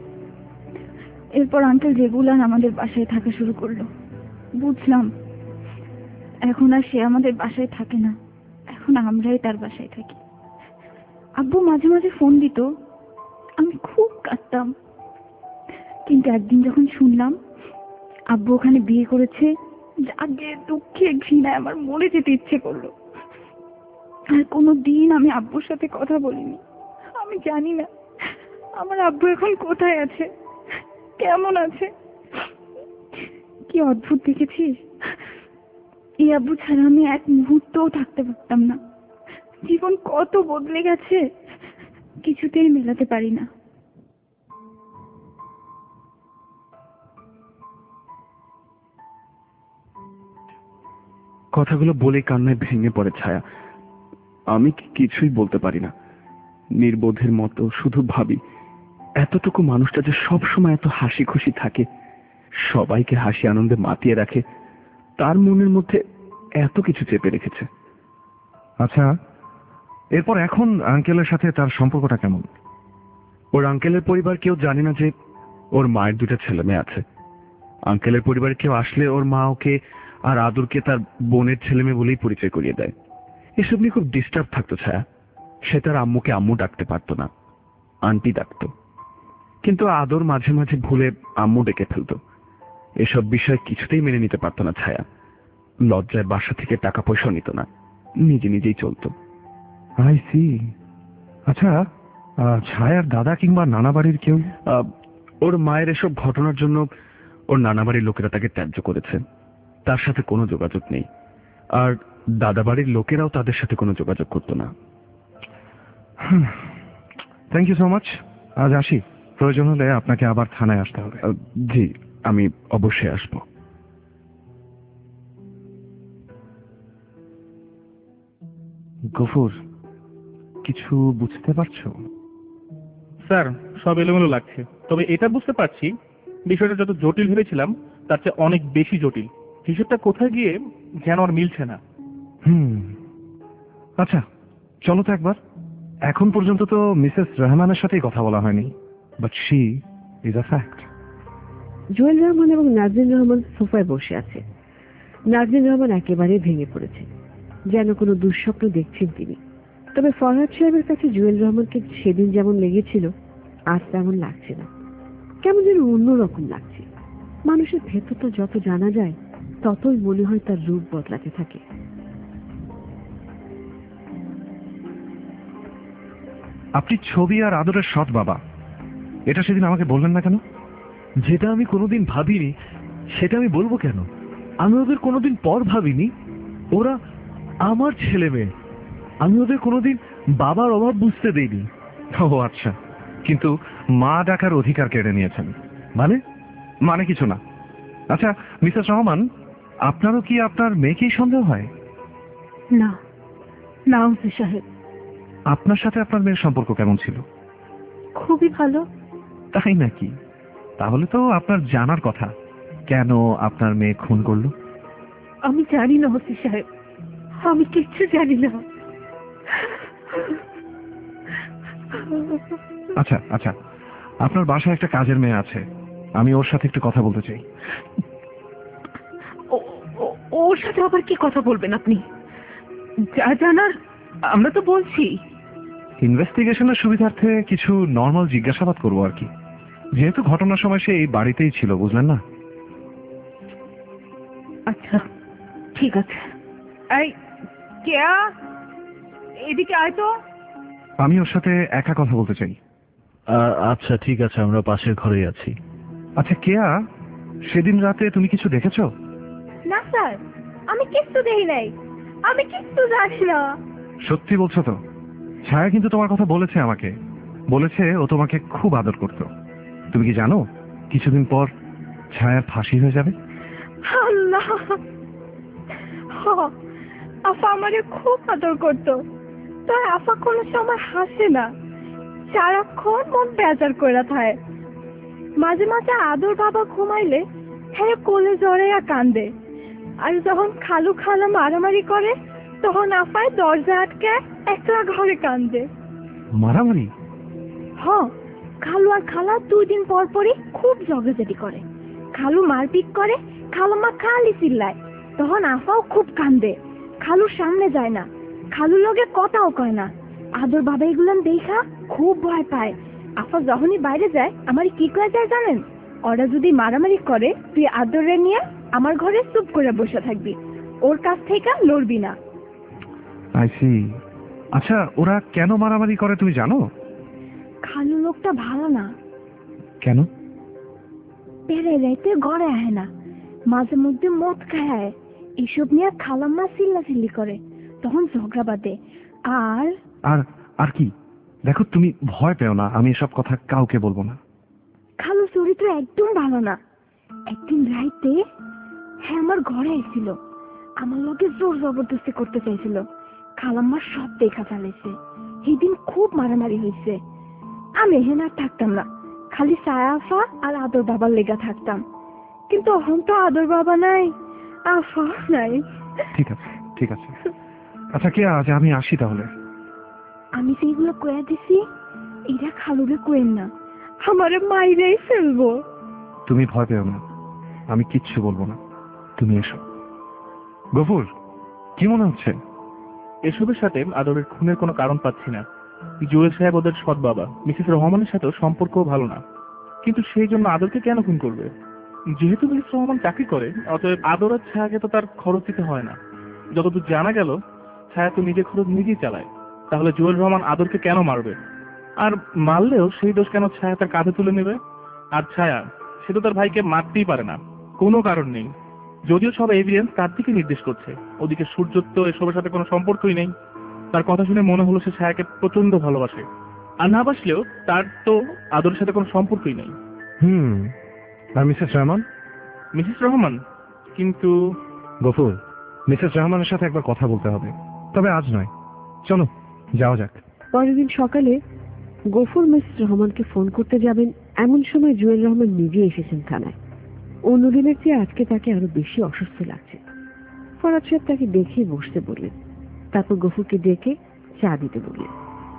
এরপর আঙ্কেল রেগুলার আমাদের বাসায় থাকা শুরু করলো। বুঝলাম এখন আর সে আমাদের বাসায় থাকে না, এখন আমরাই তার বাসায় থাকি। আব্বু মাঝে মাঝে ফোন দিত, আমি খুব কাঁদতাম। কিন্তু একদিন যখন শুনলাম আব্বু ওখানে বিয়ে করেছে, আগে দুঃখে ঘৃণায় আমার মরে যেতে ইচ্ছে করলো। আর কোনোদিন আমি আব্বুর সাথে কথা বলিনি। আমি জানি না আমার আব্বু এখন কোথায় আছে, কেমন আছে। কি অদ্ভুত দেখেছিস, এই আব্বু ছাড়া আমি এক মুহূর্তও থাকতে পারতাম না। জীবন কত বদলে গেছে, কিছুতেই মেলাতে পারি না। কথাগুলো বলে কান্নায় ভেঙে পড়ে ছায়া। আমি কিছুই বলতে পারি না। নির্বোধের মতো শুধু ভাবি, এতটুকু মানুষটা যে সব সময় এত হাসি খুশি থাকে, সবাইকে হাসি আনন্দে মাতিয়ে রাখে, তার মনের মধ্যে এত কিছু চেপে রেখেছে। আচ্ছা, এরপর এখন আঙ্কেলের সাথে তার সম্পর্কটা কেমন? ওর আঙ্কেলের পরিবার কেউ জানে না যে ওর মায়ের 2টা ছেলে মেয়ে আছে। আঙ্কেলের পরিবারে কেউ আসলে ওর মা ওকে আর আদরকে তার বোনের ছেলে মেয়ে বলেই পরিচয় করিয়ে দেয়। এসব নিয়ে খুব ডিস্টার্ব থাকতো ছায়া। সে তার আম্মুকে আম্মু ডাকতে পারতো না, আন্টি ডাকতো। কিন্তু আদর মাঝে মাঝে ভুলে আম্মু ডেকে ফেলতো। এসব বিষয় কিছুতেই মেনে নিতে পারতো না ছায়া। লজ্জায় বাসা থেকে টাকা পয়সা নিত না, নিজে নিজেই চলতো। I see. আচ্ছা, ছায়ার দাদা কিংবা নানা বাড়ির কেউ? ওর মায়ের এসব ঘটনার জন্য ওর নানা বাড়ির লোকেরা তাকে ত্যায্য করেছে। তার সাথে কোনো যোগাযোগ নেই। আর দাদা বাড়ির লোকেরাও তাদের সাথে কোনো যোগাযোগ করতো না। Thank you so much. আজ আসি, প্রয়োজন হলে আপনাকে আবার থানায় আসতে হবে। জি, আমি অবশ্যই আসব। গফুর, কিছু বুঝতে পারছো? স্যার, সব এলোমেলো লাগছে, তবে এটা বুঝতে পারছি বিষয়টা যত জটিল ভেবেছিলাম তার চেয়ে অনেক বেশি জটিল। হিসেবটা কোথায় গিয়ে যেন আর মিলছে না। আচ্ছা, চলো তো একবার। এখন পর্যন্ত তো মিসেস রহমানের সাথেই কথা বলা হয়নি, but she is a fact. Jewel Rahman এবং নাজনীন রহমান সোফায় বসে আছে। নাজনীন রহমান একেবারে ভেঙে পড়েছে, যেন কোনো দুঃস্বপ্ন দেখছেন তিনি। তবে ফরহাদ সাহেবের কাছে জুয়েল রহমানকে সেদিন যেমন লেগেছিল আজ তেমন লাগছে না। কেমন যেন অন্যরকম লাগছে। মানুষের ভেতরটা যত জানা যায় ততই মনে হয় তার রূপ বদলাতে থাকে। আপনি ছবি আর আদরের সৎ বাবা, এটা সেদিন আমাকে বললেন না কেন? যেটা আমি কোনোদিন ভাবিনি সেটা আমি বলবো কেন? আমি ওদের কোনোদিন পর ভাবিনি। ওরা আমার ছেলে মেয়ে, আমি ওদের কোনোদিন বাবার অভাব বুঝতে দেইনি। ও আচ্ছা, কিন্তু মা ডাকার অধিকার কেড়ে নিয়েছেন। মানে কিছু না। আচ্ছা মিসেস রহমান, আপনারও কি আপনার মেয়েকেই সন্দেহ হয়? না না ওসি সাহেব। আপনার সাথে আপনার মেয়ের সম্পর্ক কেমন ছিল? খুবই ভালো। তাই নাকি? তাহলে তো আপনার জানার কথা, কেন আপনার মেয়ে খুন করলো। আমি জানি না ওসি সাহেব, আমি কিচ্ছু জানি না। আচ্ছা আচ্ছা, আপনার বাসায় একটা কাজের মেয়ে আছে, আমি ওর সাথে একটু কথা বলতে চাই। ওর সাথে আবার কি কথা বলবেন আপনি? যা জানার আমরা তো বলছি। ইনভেস্টিগেশনের সুবিধার্থে কিছু নর্মাল জিজ্ঞাসাবাদ করবো আর কি, যেহেতু ঘটনার সময় সে এই বাড়িতেই ছিল, বুঝলেন না? আচ্ছা ঠিক আছে। এই কেয়া, এদিকে আয় তো। আমি ওর সাথে একা কথা বলতে চাই। আচ্ছা ঠিক আছে, আমরা পাশের ঘরেই আছি। আচ্ছা কেয়া, সেদিন রাতে তুমি কিছু দেখেছো? না স্যার, আমি কিচ্ছু দেখি নাই, আমি কিচ্ছু জানি না। সত্যি বলছো তো? ছায়া কিন্তু তোমার কথা বলেছে আমাকে, বলেছে ও তোমাকে খুব আদর করতো। তুমি কি জানো কিছুদিন পর ছায়ার ফাঁসি হয়ে যাবে? আল্লাহ, আফা আমারে খুব আদর করতো, তাই আফা কোনো সময় হাসে না, সারাক্ষণ মন বেজার করে থাকে। মাঝে মাঝে আদর বাবা ঘুমাইলে হ্যাঁ কোলে জড়াইয়া কান্দে, আর যখন খালু খালা মারামারি করে তখন আফায় দরজা আটকে একলা ঘরে কান্দে। মারামারি? খালু আর খালা 2 দিন পর পরই খুব ঝগড়াঝাটি করে। খালু মারপিট করে, খালাম্মা খালি চিল্লায়, তখন আফাও খুব কান্দে। খালুর সামনে যায় না, খালুর লগে কথাও কয় না। আদর বাবা এগুলান দেখা খুব ভয় পায়। আফা যখনই বাইরে যায় আমার কি কয়ে যায় জানেন? ওরা যদি মারামারি করে তুই আদরে নিয়ে আমার ঘরে চুপ করে বসে থাকবি, ওর কাছ থেকে লড়বি না। I see. আচ্ছা ওরা কেন মারামারি করে তুমি জানো? খালু লোকটা ভালো না। কেন? পেরে রাইতে ঘরে আহে না, মাঝে মধ্যে মদ খায়, এসব নিয়ে খালাম্মা চিল্লাচিল্লি করে, তখন ঝগড়া বাঁধে। আর আর আর কি? দেখো তুমি ভয় পেও না, আমি এসব কথা কাউকে বলবো না। খালু চরিত্র একদম ভালো না। একদিন রাইতে হ্যাঁ আমার ঘরে এসেছিল, আমার লোকে জোর জবরদস্তি করতে চাইছিল। খালাম্মার সব দেখা চালাইছে। এই দিন খুব মারামারি হয়েছে। আমি এখানে আর থাকতাম না, খালি ছায়া আফা আর আদর বাবার লেগা থাকতাম। কিন্তু এখন তো আদর বাবা নাই, আফা নাই। ঠিক আছে ঠিক আছে। আচ্ছা কে আজ আমি আসি তাহলে। আমি যেগুলো কয়ে দিছি এরা খালুরে কোয়েন না, আমারে মাইরাই ফেলবো। তুমি ভয় পেও না, আমি কিচ্ছু বলবো না, তুমি এসো। গফুর, কি মনে হচ্ছে? এসবের সাথে আদরের খুনের কোনো কারণ পাচ্ছি না। জুয়েল সাহেব ওদের সৎ বাবা, মিসেস রহমানের সাথেও সম্পর্কও ভালো না, কিন্তু সেই জন্য আদরকে কেন খুন করবে? যেহেতু মিসেস রহমান চাকরি করে, অতএব আদর আর ছায়াকে তো তার খরচ দিতে হয় না। যতদূর জানা গেল ছায়া তো নিজের খরচ নিজেই চালায়, তাহলে জুয়েল রহমান আদরকে কেন মারবে? আর মারলেও সেই দোষ কেন ছায়া তার কাঁধে তুলে নেবে? আর ছায়া, সে তো তার ভাইকে মারতেই পারে না, কোনো কারণ নেই। যদিও সব এভিডেন্স তার দিকে নির্দেশ করছে, ওদিকে সূর্যর তো এসবের সাথে কোনো সম্পর্কই নেই। তার কথা শুনে মনে হলো সে ছায়াকে প্রচন্ড ভালোবাসে, আর না বাসলেও তার তো আদরের সাথে কোনো সম্পর্কই নেই। আর মিসেস রহমান? মিসেস রহমান? কিন্তু গফুর, মিসেস রহমানের সাথে একবার কথা বলতে হবে, তবে আজ নয়। চলো যাওয়া যাক। পরের দিন সকালে গফুর মিসেস রহমানকে ফোন করতে যাবেন, এমন সময় জুয়েল রহমান নিজে এসেছেন থানায়। অন্যদিনের চেয়ে আজকে তাকে আরো বেশি অসুস্থ লাগছে। ফরাদ সাহেব তাকে দেখে বসতে বললেন, তারপর গফুরকে ডেকে চা দিতে বললেন।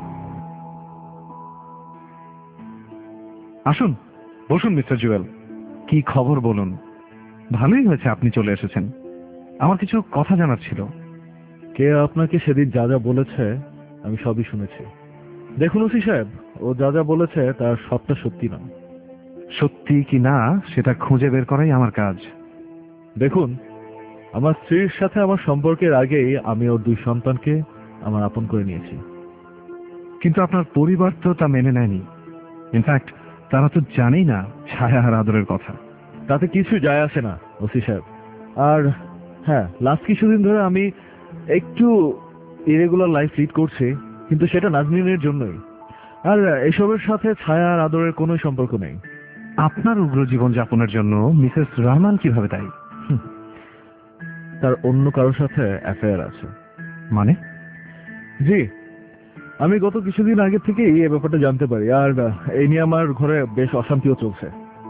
আসুন, বসুন মিস্টার জুয়েল। কি খবর বলুন? ভালোই হয়েছে আপনি চলে এসেছেন, আমার কিছু কথা জানার ছিল। কে আপনাকে সেদিন যা যা বলেছে আমি সবই শুনেছি। দেখুন ওসি সাহেব, ও যা যা বলেছে তার সবটা সত্যি না। সত্যি কি না সেটা খুঁজে বের করাই আমার কাজ। দেখুন, আমার স্ত্রীর সাথে আমার সম্পর্কের আগেই আমি ওর 2 সন্তানকে আমার আপন করে নিয়েছি। কিন্তু আপনার পরিবার তো তা মেনে নেয়নি। ইনফ্যাক্ট তারা তো জানেই না ছায়া আর আদরের কথা। তাতে কিছু যায় আসে না ওসি সাহেব। আর হ্যাঁ, লাস্ট কিছুদিন ধরে আমি একটু ইরেগুলার লাইফ লিড করছি, কিন্তু সেটা নাজনীনের জন্যই। আর এসবের সাথে ছায়া আর আদরের কোনো সম্পর্ক নেই। আপনার উগ্র জীবন যাপনের জন্য মিসেস রহমান কিভাবে দায়ী? তার অন্য কারোর সাথে অ্যাফেয়ার আছে। মানে? জি, আমি গত কিছুদিন আগে থেকেই এই ব্যাপারটা জানতে পারি, আর এই নিয়ে আমার ঘরে বেশ অশান্তিও চলছে।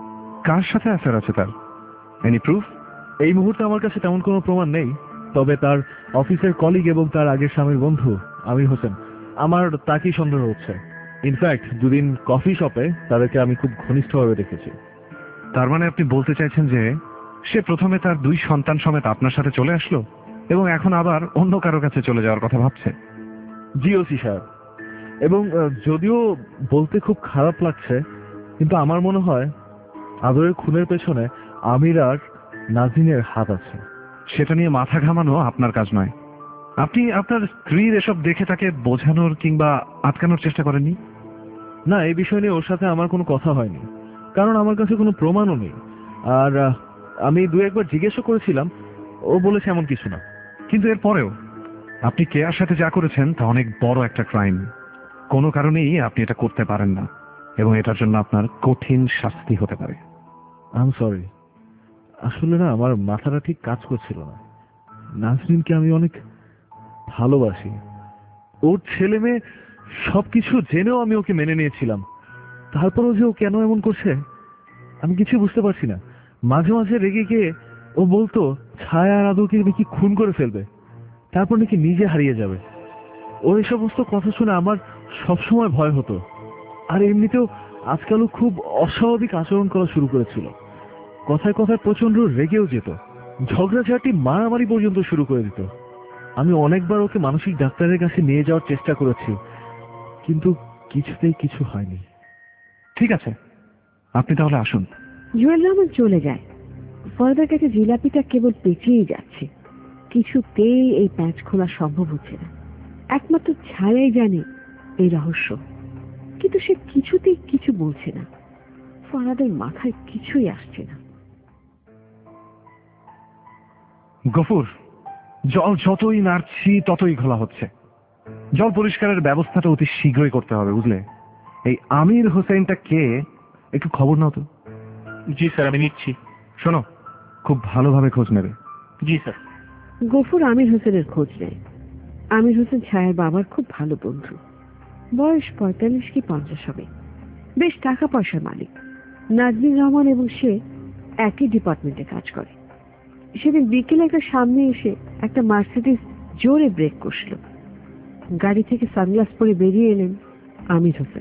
কার সাথে অ্যাফেয়ার আছে তার? Any proof? এই মুহূর্তে আমার কাছে তেমন কোনো প্রমাণ নেই, তবে তার অফিসের কলিগ এবং তার আগের স্বামীর বন্ধু আমির হোসেন, আমার তাকেই সন্দেহ হচ্ছে। ইনফ্যাক্ট দুদিন কফি শপে তাদেরকে আমি খুব ঘনিষ্ঠভাবে দেখেছি। তার মানে আপনি বলতে চাইছেন যে সে প্রথমে তার 2 সন্তান সমেত আপনার সাথে চলে আসলো এবং এখন আবার অন্য কারো কাছে চলে যাওয়ার কথা ভাবছে? জি ওসি সাহেব, এবং যদিও বলতে খুব খারাপ লাগছে, কিন্তু আমার মনে হয় আদরের খুনের পেছনে আমির আর নাজিনের হাত আছে। সেটা নিয়ে মাথা ঘামানো আপনার কাজ নয়। আপনি আপনার স্ত্রীর এসব দেখে তাকে বোঝানোর কিংবা আটকানোর চেষ্টা করেননি? না, এই বিষয় নিয়ে ওর সাথে আমার কোনো কথা হয়নি, কারণ আমার কাছে কোনো প্রমাণও নেই। আর আমি 2-1 বার জিজ্ঞেসও করেছিলাম, ও বলেছে এমন কিছু না। কিন্তু এর পরেও আপনি কেয়ার সাথে যা করেছেন তা অনেক বড় একটা ক্রাইম। কোনো কারণেই আপনি এটা করতে পারেন না এবং এটার জন্য আপনার কঠিন শাস্তি হতে পারে। আই এম সরি, আসলে না আমার মাথাটা ঠিক কাজ করছিল না। নাজরিনকে আমি অনেক ভালোবাসি, ওর ছেলে মেয়ে সবকিছু জেনেও আমি ওকে মেনে নিয়েছিলাম। তারপরেও যে ও কেন এমন করছে আমি কিছু বুঝতে পারছি না। মাঝে মাঝে রেগে গিয়ে ও বলতো ছায়া আর আদরকে নাকি খুন করে ফেলবে, তারপর নাকি নিজে হারিয়ে যাবে। ও এই সমস্ত কথা শুনে আমার সবসময় ভয় হতো। আর এমনিতেও আজকালও খুব অস্বাভাবিক আচরণ করা শুরু করেছিল। কথায় কথায় প্রচন্ড রেগেও যেত, ঝগড়াঝাটি মারামারি পর্যন্ত শুরু করে দিত। আমি অনেকবার ওকে মানসিক ডাক্তারের কাছে নিয়ে যাওয়ার চেষ্টা করেছি, কিন্তু কিছুতেই কিছু হয়নি। ঠিক আছে, আপনি তাহলে আসুন। জুয়েল রহমান চলে যায়। ফরদার কাছে জিলাপিটা কেবল পেঁচিয়েই যাচ্ছে, কিছুতেই এই প্যাচ খোলা সম্ভব হচ্ছে না। একমাত্র ছায়াই জানে এই রহস্য, কিন্তু সে কিছুতেই কিছু বলছে না। ফরহাদের মাথায় কিছুই আসছে না। গফুর, জল যতই নাড়ছি ততই ঘোলা হচ্ছে। জল পরিষ্কারের ব্যবস্থাটা অতি শীঘ্রই করতে হবে, বুঝলে? এই আমির হোসেনটা কে একটু খবর নাও তো। জি স্যার, আমি নিচ্ছি। শোনো, খুব ভালোভাবে খোঁজ নেবে। জি স্যার। গফুর আমির হোসেনের খোঁজ নেয়। আমির হোসেন ছায়ার বাবার খুব ভালো বন্ধু। বয়স 45 কি 50 হবে। বেশ টাকা পয়সার মালিক। নাজনীন রহমান এবং সে একই ডিপার্টমেন্টে কাজ করে। সেদিন বিকেলে একটা সামনে এসে একটা মার্সিডিজ জোরে ব্রেক কষল। গাড়ি থেকে সানগ্লাস পরে বেরিয়ে এলেন আমির হোসেন।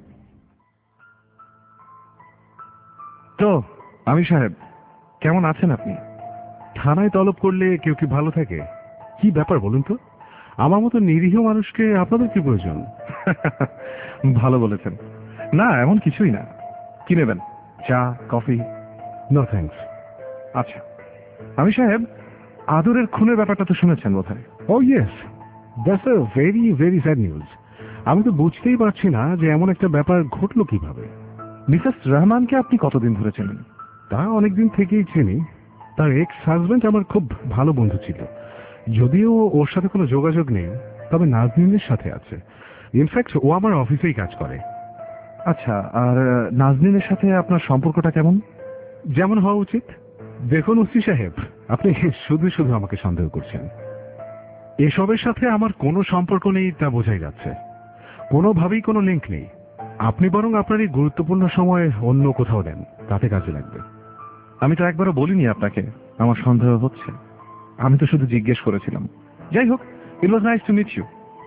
তো আমির সাহেব, কেমন আছেন আপনি? থানায় তলব করলে কেউ কি ভালো থাকে? কি ব্যাপার বলুন তো? আমার মতো নিরীহ মানুষকে আপনাদের কি প্রয়োজন? ভালো বলেছেন। না, এমন কিছুই না। কি নেবেন? চা, কফি? No thanks. আচ্ছা আমির সাহেব, আদরের খুনের ব্যাপারটা তো শুনেছেন বোধহয়। Oh yes, that's a very very sad news. আমি তো বুঝতেই পারছি না যে এমন একটা ব্যাপার ঘটলো কিভাবে। মিসেস রহমানকে আপনি কতদিন ধরে চেনেন? তা অনেকদিন থেকেই চিনি। তার এক্স হাজবেন্ড আমার খুব ভালো বন্ধু ছিল। যদিও ওর সাথে কোনো যোগাযোগ নেই, তবে নাজনীনের সাথে আছে। ইনফ্যাক্ট ও আমার অফিসেই কাজ করে। আচ্ছা, আর নাজনীনের সাথে আপনার সম্পর্কটা কেমন? যেমন হওয়া উচিত। দেখুন ওসি সাহেব, আপনি শুধু শুধু আমাকে সন্দেহ করছেন। এসবের সাথে আমার কোনো সম্পর্ক নেই তা বোঝাই যাচ্ছে। কোনোভাবেই কোনো লিঙ্ক নেই। আপনি বরং আপনার এই গুরুত্বপূর্ণ সময় অন্য কোথাও দেন, তাতে কাজে লাগবে। আমি তো একবারও বলিনি আপনাকে আমার সন্দেহ হচ্ছে। আমি তো শুধু জিজ্ঞেস করেছিলাম। যাই হোক, it was nice to meet you.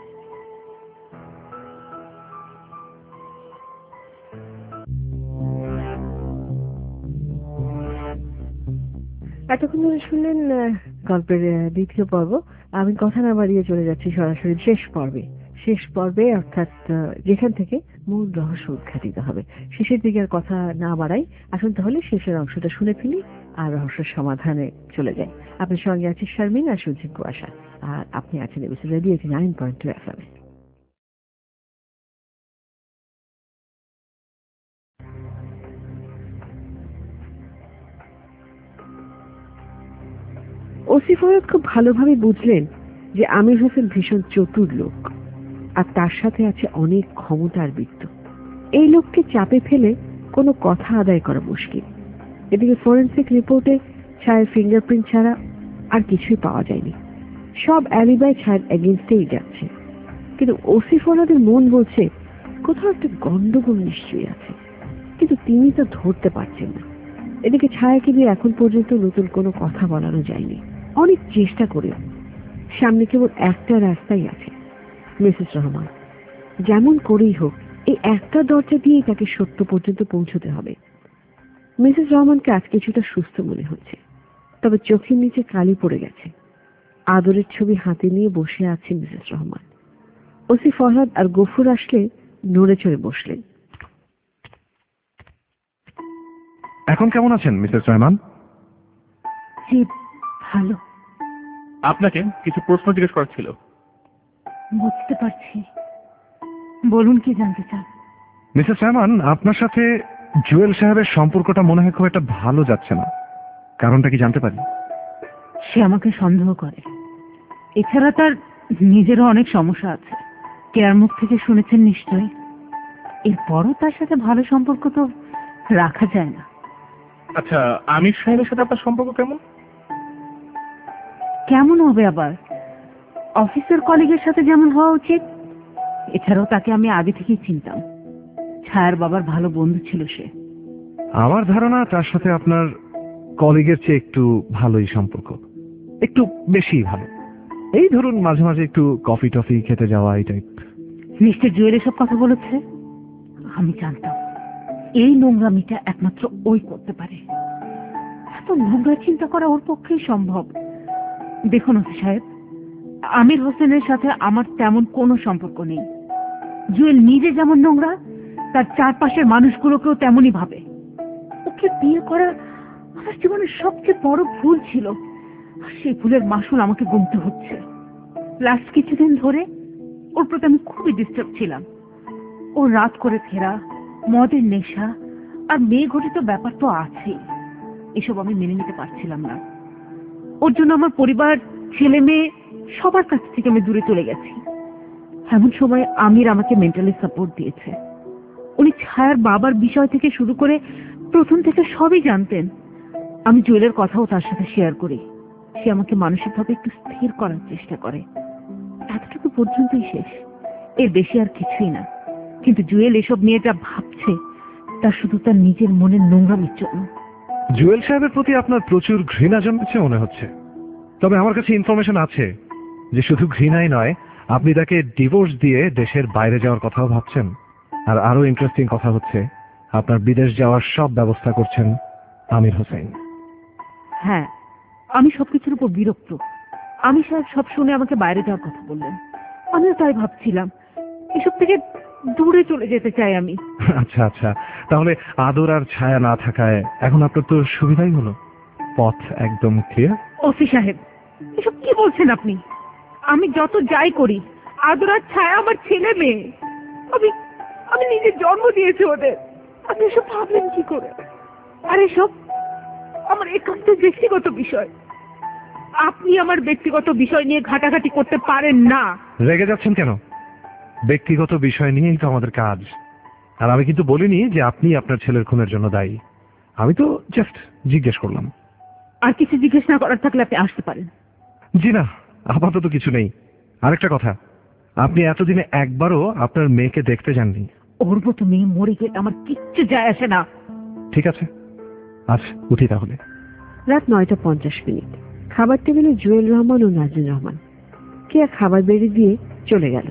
এতক্ষণ ধরে শুনলেন গল্পের দ্বিতীয় পর্ব। আমি কথা না বাড়িয়ে চলে যাচ্ছি সরাসরি শেষ পর্বে। শেষ পর্বে অর্থাৎ যেখান থেকে মূল রহস্য উদ্ঘাটিত হবে। শেষের দিকে আর কথা না বাড়াই, আসুন তাহলে শেষের অংশটা শুনে ফেলি আর রহস্যের সমাধানে চলে যাই। আপনার সঙ্গে আছি শারমিন আর শুনছেন কুয়াশা, আর আপনি আছেন ABC radio 89.2 FM। OC Farhad খুব ভালোভাবে বুঝলেন যে আমির হোসেন ভীষণ চতুর লোক, আর তার সাথে আছে অনেক ক্ষমতার বৃত্ত। এই লোককে চাপে ফেলে কোনো কথা আদায় করা মুশকিল। এদিকে ফরেন্সিক রিপোর্টে ছায়ের ফিঙ্গারপ্রিন্ট ছাড়া আর কিছুই পাওয়া যায়নি। সব অ্যালিবাই ছায়ের এগেনস্টেই যাচ্ছে, কিন্তু ওসি ফরহাদের মন বলছে কোথাও একটা গন্ডগোল নিশ্চয়ই আছে, কিন্তু তিনি তা ধরতে পারছেন না। এদিকে ছায়াকে দিয়ে এখন পর্যন্ত নতুন কোনো কথা বলানো যায়নি। অনেক চেষ্টা করে সামনে কেবল একটা রাস্তাই আছে, মিসেস রহমান। যেমন করেই হোক এই একটা দরজা দিয়েই তাকে সত্য পর্যন্ত পৌঁছতে হবে। মিসেস রহমানকে আজ কিছুটা সুস্থ মনে হচ্ছে, তবে চোখের নিচে কালি পড়ে গেছে। আদরের ছবি হাতে নিয়ে বসে আছে মিসেস রহমান। ওসি ফরহাদ আর গফুর আসলে নড়ে চড়ে বসলেন। এখন কেমন আছেন মিসেস রহমান? জি ভালো। আপনাকে কিছু প্রশ্ন জিজ্ঞেস করার ছিল। বুঝতে পারছি, বলুন কি জানতে চান? মিসেস রহমান, আপনার সাথে জুয়েল সাহেবের সম্পর্কটা মনে হয় খুব একটা ভালো যাচ্ছে না। কারণটা কি জানতে পারি? সে আমাকে সন্দেহ করে। এছাড়া তার নিজেরও অনেক সমস্যা আছে। কেয়ার মুখ থেকে শুনেছেন নিশ্চয়ই। এরপরও তার সাথে ভালো সম্পর্ক তো রাখা যায় না। আচ্ছা, আমির সাহেবের সাথে আপনার সম্পর্ক কেমন? কেমন হবে আবার? অফিসের কলিগের সাথে যেমন হওয়া উচিত। এছাড়াও তাকে আমি আগে থেকেই চিনতাম। ছায়ার বাবার ভালো বন্ধু ছিল সে। আমার ধারণা তার সাথে আপনার কলিগের চেয়ে একটু ভালোই সম্পর্ক, একটু বেশি ভালো। এই ধরুন মাঝে মাঝে একটু কফি টফি খেতে যাওয়া, এই টাইপ। মিস্টার জুয়েল এসব কথা বলেছে? আমি জানতাম এই নোংরামিটা একমাত্র ওই করতে পারে। এত নোংরা চিন্তা করা ওর পক্ষেই সম্ভব। দেখুন ওসি সাহেব, আমির হোসেনের সাথে আমার তেমন কোনো সম্পর্ক নেই। জুয়েল নিজে যেমন নোংরা, তার চারপাশের মানুষগুলোকেও তেমনই ভাবে। ওকে বিয়ে করা আমার জীবনের সবচেয়ে বড় ভুল ছিল, আর সেই ভুলের মাসুল আমাকে গুনতে হচ্ছে। লাস্ট কিছুদিন ধরে ওর প্রতি আমি খুবই ডিস্টার্ব ছিলাম। ও রাত করে ফেরা, মদের নেশা আর মেয়ে ঘটিত ব্যাপার তো আছেই। এসব আমি মেনে নিতে পারছিলাম না। ওর জন্য আমার পরিবার, ছেলে মেয়ে সবার কাছ থেকে আমি দূরে চলে গেছি। এমন সময় আমির আমাকে মেন্টালি সাপোর্ট দিয়েছে। উনি ছায়ার বাবার বিষয় থেকে শুরু করে প্রথম থেকে সবই জানতেন। আমি জুয়েলের কথাও তার সাথে শেয়ার করি। সে আমাকে মানসিকভাবে একটু স্থির করার চেষ্টা করে। এতটুকু পর্যন্তই শেষ, এর বেশি আর কিছুই না। কিন্তু জুয়েল এসব নিয়ে যা ভাবছে তা শুধু তার নিজের মনের নোংরামির জন্য। জুয়েল সাহেবের প্রতি আপনার প্রচুর ঘৃণা জন্মেছে মনে হচ্ছে। তবে আমার কাছে ইনফরমেশন আছে যে শুধু ঘৃণাই নয়, আপনি তাকে ডিভোর্স দিয়ে দেশের বাইরে যাওয়ার কথাও ভাবছেন। আর আরো ইন্টারেস্টিং কথা হচ্ছে, আপনার বিদেশ যাওয়ার সব ব্যবস্থা করছেন আমির হোসেন। হ্যাঁ, আমি সবকিছুর উপর বিরক্ত। আমি সাহেব সব শুনে আমাকে বাইরে যাওয়ার কথা বললেন। আমিও তাই ভাবছিলাম, এসব থেকে দূরে চলে যেতে চাই আমি। আচ্ছা আচ্ছা, তাহলে আদর আর ছায়া না থাকায় এখন আপনার তো সুবিধাই হলো, পথ একদম ক্লিয়ার। ওসি সাহেব, এসব কি বলছেন আপনি? আমি যত যাই করি, আদর আর ছায়া আমার ছেলে মেয়ে। আমি নিজে জন্ম দিয়েছি ওদের। আপনি এসব ভাবলেন কি করে? আর এসব আমার একান্ত ব্যক্তিগত বিষয়। আপনি আমার ব্যক্তিগত বিষয় নিয়ে ঘাটাঘাটি করতে পারেন না। রেগে যাচ্ছেন কেন? ব্যক্তিগত বিষয় নিয়েই তো আমাদের কাজ। আর আমি কিন্তু বলিনি যে আপনি আপনার ছেলের খুনের জন্য দায়ী। আমি তো জাস্ট জিজ্ঞেস করলাম। আর কিছু জিজ্ঞেস না করার থাকলে আপনি আসতে পারেন। জি না, আপাতত কিছু নেই। আরেকটা কথা, আপনি এতদিনে একবারও আপনার মেয়েকে দেখতে যাননি। ওর মতো মেয়ে মরে গেলে আমার কিচ্ছু যায় আসে না। ঠিক আছে, আজ উঠি তাহলে। রাত 9:50। খাবার টেবিলে জুয়েল রহমান ও নাজির রহমান। কেয়া খাবার বেড়ে দিয়ে চলে গেল।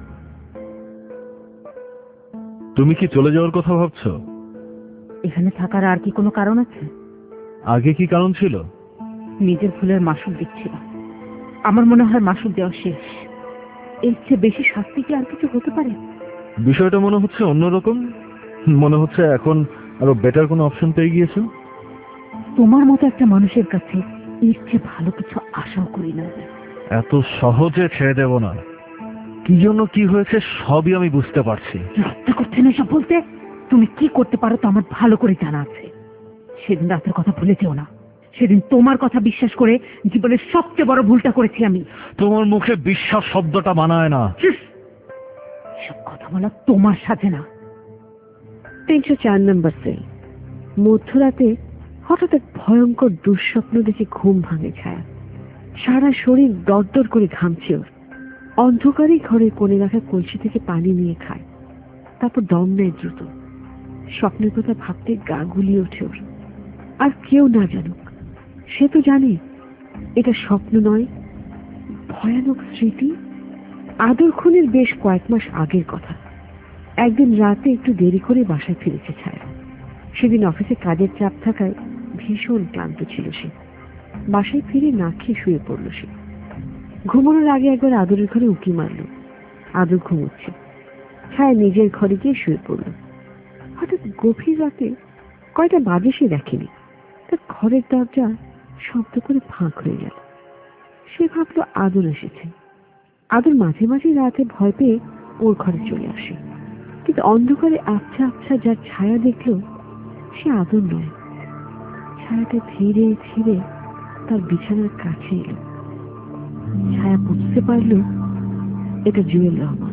তুমি কি চলে যাওয়ার কথা ভাবছো? এখানে থাকার আর কি কোনো কারণ আছে? আগে কি কারণ ছিল? নিজের ভুলের মাসুল দিচ্ছিল। আমার মনে হয় মাসুল দেওয়া শেষ। এর চেয়ে বেশি শাস্তি কি আর কিছু হতে পারে? বিষয়টা মনে হচ্ছে অন্যরকম। মনে হচ্ছে এখন আরো বেটার কোনো অপশন পেয়ে গিয়েছো। তোমার মতো একটা মানুষের কাছে এর চেয়ে ভালো কিছু আশাও করি না। এত সহজে ছেড়ে দেব না। কি জন্য কি হয়েছে সবই আমি বুঝতে পারছি। লজ্জা করছে না সব বলতে? তুমি কি করতে পারো তো আমার ভালো করে জানা আছে। সেদিন রাতের কথা ভুলে যেও না। সেদিন তোমার কথা বিশ্বাস করে জীবনের সবচেয়ে বড় ভুলটা করেছি আমি। তোমার মুখে বিশ্বাস শব্দটা মানায় না। সব কথা বলা তোমার সাথে না। 304 নম্বর সেল। মধ্যরাতে হঠাৎ এক ভয়ঙ্কর দুঃস্বপ্ন দেখে ঘুম ভাঙে ছায়া। সারা শরীর দরদর করে ঘামছে ওর। অন্ধকারই ঘরে কোণে রাখা কলসি থেকে পানি নিয়ে খায়, তারপর দম নেয় দ্রুত। স্বপ্নের কথা ভাবতে গা গুলিয়ে ওঠে ওর। আর কেউ না জানুক, সে তো জানে এটা স্বপ্ন নয়, ভয়ানক স্মৃতি। আদর খুনের বেশ কয়েক মাস আগের কথা। একদিন রাতে একটু দেরি করে বাসায় ফিরেছে ছায়া। সেদিন অফিসে কাজের চাপ থাকায় ভীষণ ক্লান্ত ছিল সে। বাসায় ফিরে না খেয়ে শুয়ে পড়ল সে। ঘুমানোর আগে একবার আদরের ঘরে উঁকি মারল। আদর ঘুমোচ্ছে। ছায়া নিজের ঘরে গিয়ে শুয়ে পড়ল। হঠাৎ গভীর রাতে কয়টা বাজে সে দেখেনি, তার ঘরের দরজা শব্দ করে ফাঁক হয়ে গেল। সে ভাবলো আদর এসেছে। আদর মাঝে মাঝে রাতে ভয় পেয়ে ওর ঘরে চলে আসে, কিন্তু অন্ধকারে আবছা আবছা যার ছায়া দেখলো সে আদর নয়। ছায়াটা ধীরে ধীরে তার বিছানার কাছে এলো। ছায়া বুঝতে পারল এটা জুয়েল রহমান।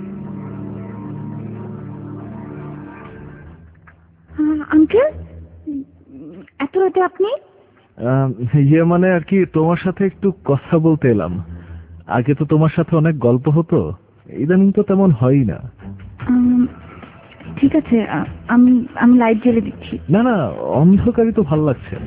আঙ্কেল, এত রাতে আপনি? ইয়ে মানে আর কি, তোমার সাথে একটু কথা বলতে এলাম। আগে তো তোমার সাথে অনেক গল্প হতো, ইদানিং তো তেমন হয়ই না। ঠিক আছে, আমি আমি লাইট জ্বেলে দিচ্ছি। না না, অন্ধকারই তো ভালো লাগছে।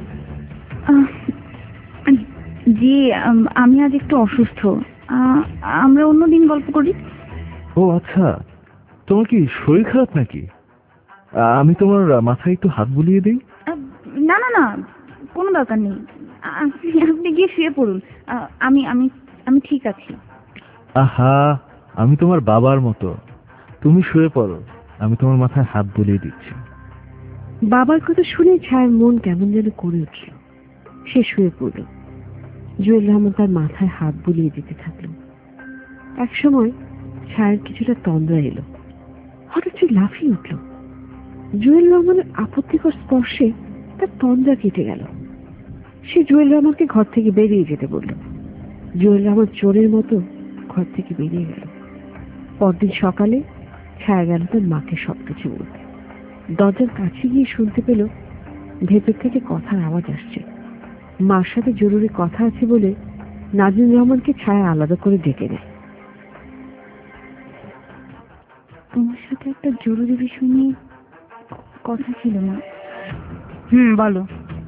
জি, আমি আজ একটু অসুস্থ। আমরা অন্যদিন গল্প করি। ও আচ্ছা, তোমার কি শরীর খারাপ নাকি? আমি তোমার মাথায় একটু হাত বুলিয়ে দিই। না না না, কোনো দরকার নেই। আপনি গিয়ে শুয়ে পড়ুন। আমি আমি আমি ঠিক আছি। আহা, আমি তোমার বাবার মতো। তুমি শুয়ে পড়ো, আমি তোমার মাথায় হাত বুলিয়ে দিচ্ছি। বাবার কথা শুনে ছায়ার মন কেমন যেন করে উঠল। সে শুয়ে পড়ল। জুয়েল রহমান তার মাথায় হাত বুলিয়ে দিতে থাকলো। একসময় ছায়ার কিছুটা তন্দ্রা এলো। হঠাৎ সে লাফিয়ে উঠল। জুয়েল রহমানের আপত্তিকর স্পর্শে তার তন্দ্রা কেটে গেল। সে জুয়েল রহমানকে ঘর থেকে বেরিয়ে যেতে বলল। জুয়েল রহমান চোরের মতো ঘর থেকে বেরিয়ে গেল। পরদিন সকালে ছায়া গেল তার মাকে সবকিছু বলতে। দরজার কাছে গিয়ে শুনতে পেল ভেতর থেকে কথার আওয়াজ আসছে। মার সাথে জরুরি কথা আছে বলে নাজিম রহমানকে ছায়া আলাদা করে ডেকে নেয়। তোমার সাথে একটা জরুরি বিষয় নিয়ে কথা ছিল না। বলো।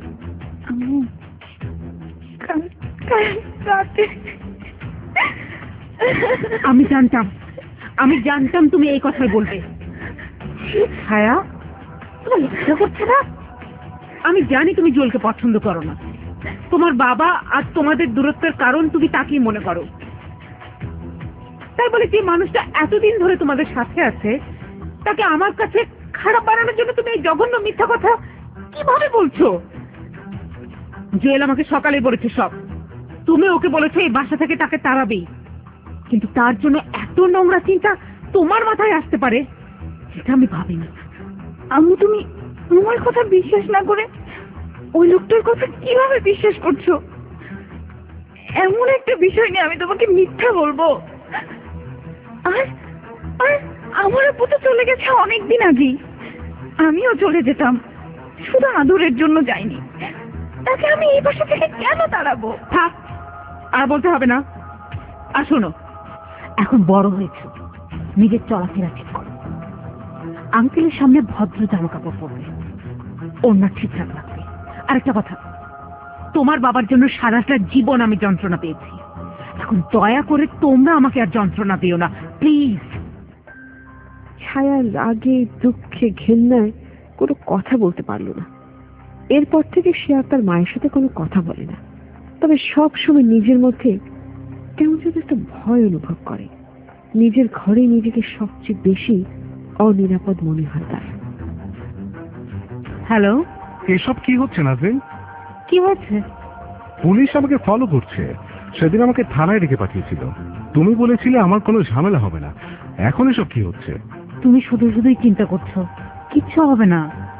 আমি জানতাম তুমি এই কথাই বলবে। ছায়া, তোমার লজ্জা করছে না? আমি জানি তুমি জুয়েলকে পছন্দ করো না। তোমার বাবা আর তোমাদের দূরত্বের কারণ তুমি তাকেই মনে করো। তাই বলে যে মানুষটা এতদিন ধরে তোমাদের সাথে আছে তাকে আমার কাছে খারাপ বানানোর জন্য তুমি এই জঘন্য মিথ্যা কথা কিভাবে বলছো? জুয়েল আমাকে সকালে বলেছে সব। তুমি ওকে বলেছো এই বাসা থেকে তাকে তাড়াবেই, কিন্তু তার জন্য এত নোংরা চিন্তা তোমার মাথায় আসতে পারে সেটা আমি ভাবিনি। আম্মু, তুমি আমার কথা বিশ্বাস না করে ওই লোকটার কথা কিভাবে বিশ্বাস করছো? এমন একটা বিষয় নিয়ে আমি তোমাকে মিথ্যা বলবো? আর আমার আপু তো চলে গেছে অনেকদিন আগেই। আমিও চলে যেতাম, শুধু আদরের জন্য যাইনি। তাকে আমি এই বাসা থেকে কেন তাড়াবো? থাক, আর বলতে হবে না। আর শোনো, এখন বড় হয়েছে, নিজের চলাফেরা ঠিক করো। আঙ্কেলের সামনে ভদ্র জামা কাপড় পরবে, ওড়না ঠিকঠাক রাখবে। আরেকটা কথা, তোমার বাবার জন্য সারাটা জীবন আমি যন্ত্রণা পেয়েছি। এখন দয়া করে তোমরা আমাকে আর যন্ত্রণা দিও না, প্লিজ। ছায়া রাগে, দুঃখে, ঘেন্নায় কোনো কথা বলতে পারল না। এরপর থেকে সে আর তার মায়ের সাথে কোনো কথা বলে না। তবে সব সময় নিজের মধ্যে কেমন যেন একটা ভয় অনুভব করে। নিজের ঘরে নিজেকে সবচেয়ে বেশি অনিরাপদ মনে হয় তার। হ্যালো, এসব কি হচ্ছে নাজিম? কি হয়েছে? পুলিশ আমাকে ফলো করছে। সেদিন আমাকে থানায় ডেকে পাঠিয়েছিল। তুমি বলেছিলে আমার কোনো ঝামেলা হবে না। এখন এসব কি হচ্ছে? তুমি শুধুই চিন্তা করছো, কিচ্ছু হবে না।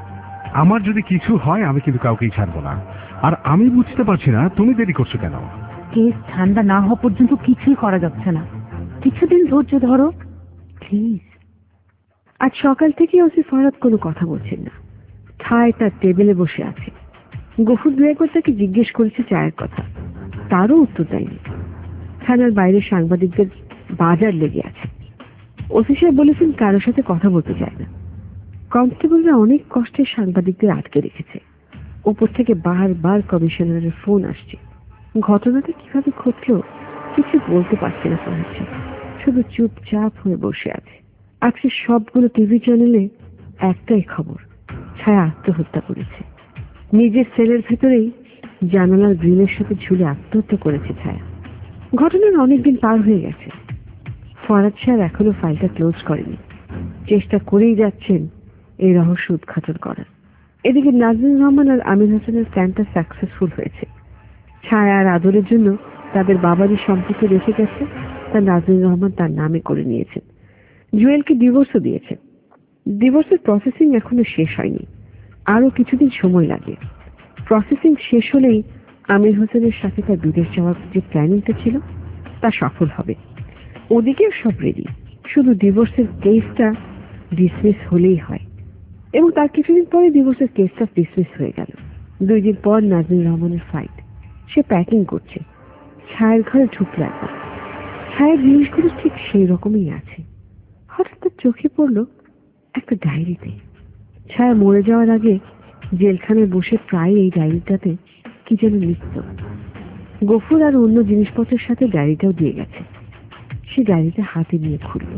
আমার যদি কিছু হয় আমি কিন্তু কাউকেই ছাড়বো না। আর আমি বুঝতে পারছি না তুমি দেরি করছো কেন। কেস ঠান্ডা না হওয়া পর্যন্ত কিছুই করা যাচ্ছে না, কিছুদিন ধৈর্য ধরো প্লিজ। আজ সকাল থেকে ওসি ফরহাদ কোনো কথা বলছেন না, ঠায় তার টেবিলে বসে আছে। গফুর দু একবার তাকে জিজ্ঞেস করেছে চায়ের কথা, তারও উত্তর দেয়নি। থানার বাইরে সাংবাদিকদের বাজার লেগে আছে। ওসি সাহেব বলেছেন কারোর সাথে কথা বলতে চায় না। কনস্টেবলরা অনেক কষ্টে সাংবাদিকদের আটকে রেখেছে। উপর থেকে বারবার কমিশনারের ফোন আসছে। ঘটনাটা কিভাবে ঘটলো কিছু বলতে পারছে না ফরহাদ সাহেব, শুধু চুপচাপ হয়ে বসে আছে। আজকে সবগুলো টিভি চ্যানেলে একটাই খবর, ছায়া আত্মহত্যা করেছে। নিজের সেলের ভেতরেই জানালার গ্রিলের সাথে ঝুলে আত্মহত্যা করেছে ছায়া। ঘটনার অনেকদিন পার হয়ে গেছে। ফরহাদ সাহেব এখনো ফাইলটা ক্লোজ করেনি, চেষ্টা করেই যাচ্ছেন এই রহস্য উদ্ঘাটন করার। এদিকে নাজনীন রহমান আর আমির হোসেনের প্ল্যানটা সাকসেসফুল হয়েছে। ছায়া আর আদরের জন্য তাদের বাবারই সম্পত্তি রেখে গেছে, তা নাজনীন রহমান তার নামে করে নিয়েছেন। জুয়েলকে ডিভোর্সও দিয়েছে। ডিভোর্সের প্রসেসিং এখনো শেষ হয়নি, আরো কিছুদিন সময় লাগে। প্রসেসিং শেষ হলেই আমির হোসেনের সাথে তার বিদেশ যাওয়ার যে প্ল্যানিংটা ছিল তা সফল হবে। ওদিকেও সব রেডি, শুধু ডিভোর্সের কেসটা ডিসমিস হলেই হয়। এবং তার কিছুদিন পরে ডিভোর্সের কেসটা ডিসমিস হয়ে গেল। 2 দিন পর নাজনীন রহমানের ফাইট। সে প্যাকিং করছে। ছায়ের ঘরে ঢুকলো একবার। ছায়ের জিনিসগুলো ঠিক সেই রকমই আছে। হঠাৎ তার চোখে পড়লো একটা ডায়েরিতে। ছায়া মরে যাওয়ার আগে জেলখানায় বসে প্রায় এই ডায়েরিটাতে কি যেন লিখত। গফুর আর অন্য জিনিসপত্রের সাথে ডায়েরিটাও দিয়ে গেছে। সে ডায়েরিটা হাতে নিয়ে খুলল।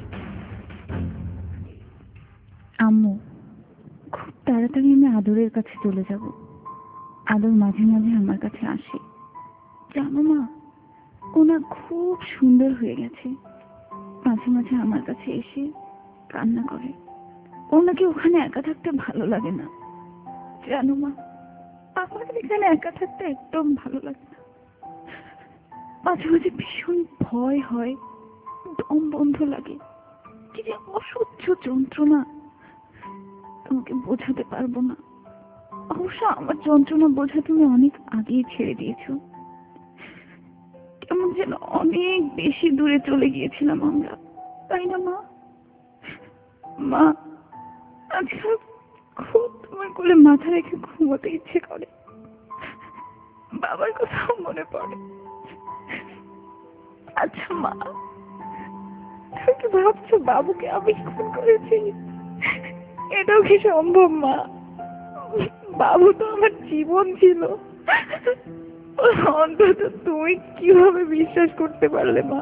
আম্মু, খুব তাড়াতাড়ি আমি আদরের কাছে চলে যাব। আদর মাঝে মাঝে আমার কাছে আসে। জানো মা, ও না খুব সুন্দর হয়ে গেছে। মাঝে মাঝে আমার কাছে এসে কান্না করে। ও নাকি ওখানে একা থাকতে ভালো লাগে না। জানো মা, আমার এখানে একা থাকতে একদম ভালো লাগে না। মাঝে মাঝে ভীষণ ভয় হয়, দম বন্ধ লাগে, কি যে অসহ্য যন্ত্রণা তোমাকে বোঝাতে পারবো না। অবশ্য আমার যন্ত্রণা বোঝা তুমি অনেক আগেই ছেড়ে দিয়েছো। কেমন যেন অনেক বেশি দূরে চলে গিয়েছিলাম আমরা, তাই না মা? মা, আজকাল খুব তোমার কোলে মাথা রেখে ঘুমোতে ইচ্ছে করে। বাবার কথাও মনে পড়ে। আচ্ছা মা, তুমি কি ভাবছো বাবুকে আমি খুন করেছি? এটাও কি সম্ভব মা? বাবু তো আমার জীবন ছিল। অন্তত তুমি কিভাবে বিশ্বাস করতে পারলে মা?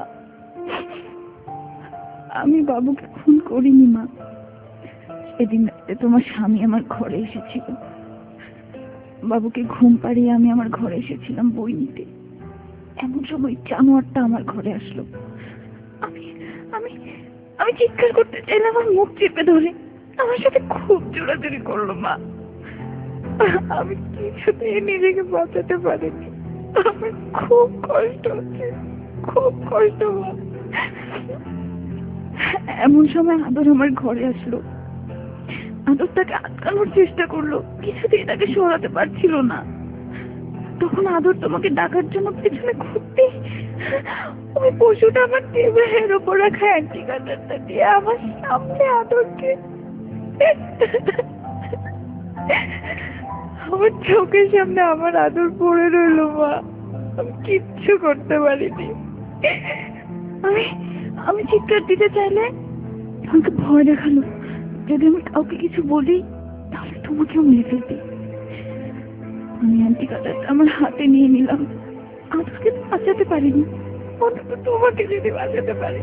আমি বাবুকে খুন করিনি মা। সেদিন রাতে তোমার স্বামী আমার ঘরে এসেছিল। বাবুকে ঘুম পাড়িয়ে আমি আমার ঘরে এসেছিলাম বই নিতে। এমন সময় জানোয়ারটা আমার ঘরে আসলো। আমি আমি আমি চিৎকার করতে চাইলে আমার মুখ চেপে ধরে আমার সাথে খুব জোরাজুরি করলো মা। আমি কিছুতেই নিজেকে বাঁচাতে পারিনি। আমার খুব কষ্ট হচ্ছে, খুব কষ্ট মা। এমন সময় আদর আমার ঘরে আসলো। আদর তাকে আটকানোর চেষ্টা করলো, কিছুতেই তাকে সরাতে পারছিল না। তখন আদর তোমাকে ডাকার জন্য পেছনে ঘুরতে ওই পশুটা আমার টেবিলের উপর রাখা অ্যান্টি কাটারটা দিয়ে আমার সামনে আদরকে আমার চোখের সামনে আমার আদর পড়ে রইল মা। আমি কিচ্ছু করতে পারিনি। আমি চিৎকার দিতে চাইলে আমাকে ভয় দেখালো, যদি আমি কাউকে কিছু বলি তাহলে তোমাকেও মেরে ফেলবে। আমি অ্যান্টি কাটারটা আমার হাতে নিয়ে নিলাম। আদরকে বাঁচাতে পারিনি, অন্তত তোমাকে যদি বাঁচাতে পারি।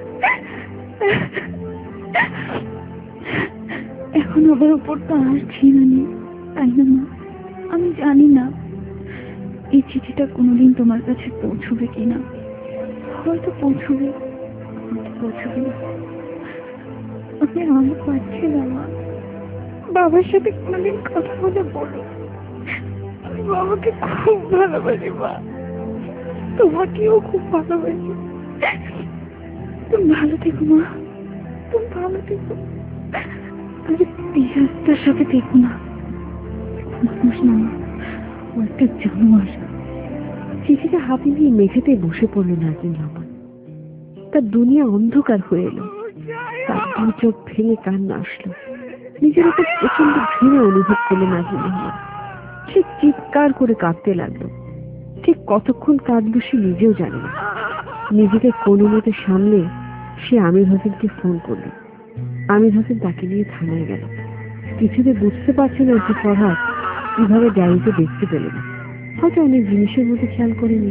এখন আমার উপর তো আর ছিঁড়া নেই, তাই না মা? আমি জানি না এই চিঠিটা কোনোদিন তোমার কাছে পৌঁছবে কিনা। হয়তো পৌঁছবে, পৌঁছবে না। আমি পারছি না মা। বাবার সাথে কোনোদিন কথা বলে বলো আমি বাবাকে খুব ভালোবাসি মা, তোমাকেও খুব ভালোবাসি। তুমি ভালো থেকো মা, তুমি ভালো থেকো। আরে পিয়াজটার সাথে দেখো না, মানুষ না, ও একটা জানোয়ার। চিঠিটা হাতে নিয়ে মেঝেতে বসে পড়ল নাজনীন রহমান। তার দুনিয়া অন্ধকার হয়ে এলো। তার দু চোখ ভেঙে কান্না আসলো। নিজের একটা প্রচন্ড ঘৃণা অনুভব করলো নাজনীন রহমান। সে চিৎকার করে কাঁদতে লাগলো। ঠিক কতক্ষণ কাঁদলো সে নিজেও জানে না। নিজেকে কোনো মতে সামলে সে আমির হোসেনকে ফোন করলো। আমির হোসেন তাকে নিয়ে থানায় গেল। কিছুতে বুঝতে পারছে না যে ফরহাদ কিভাবে ডায়েরিতে দেখতে পেল না। হয়তো অনেক জিনিসের মধ্যে খেয়াল করেনি।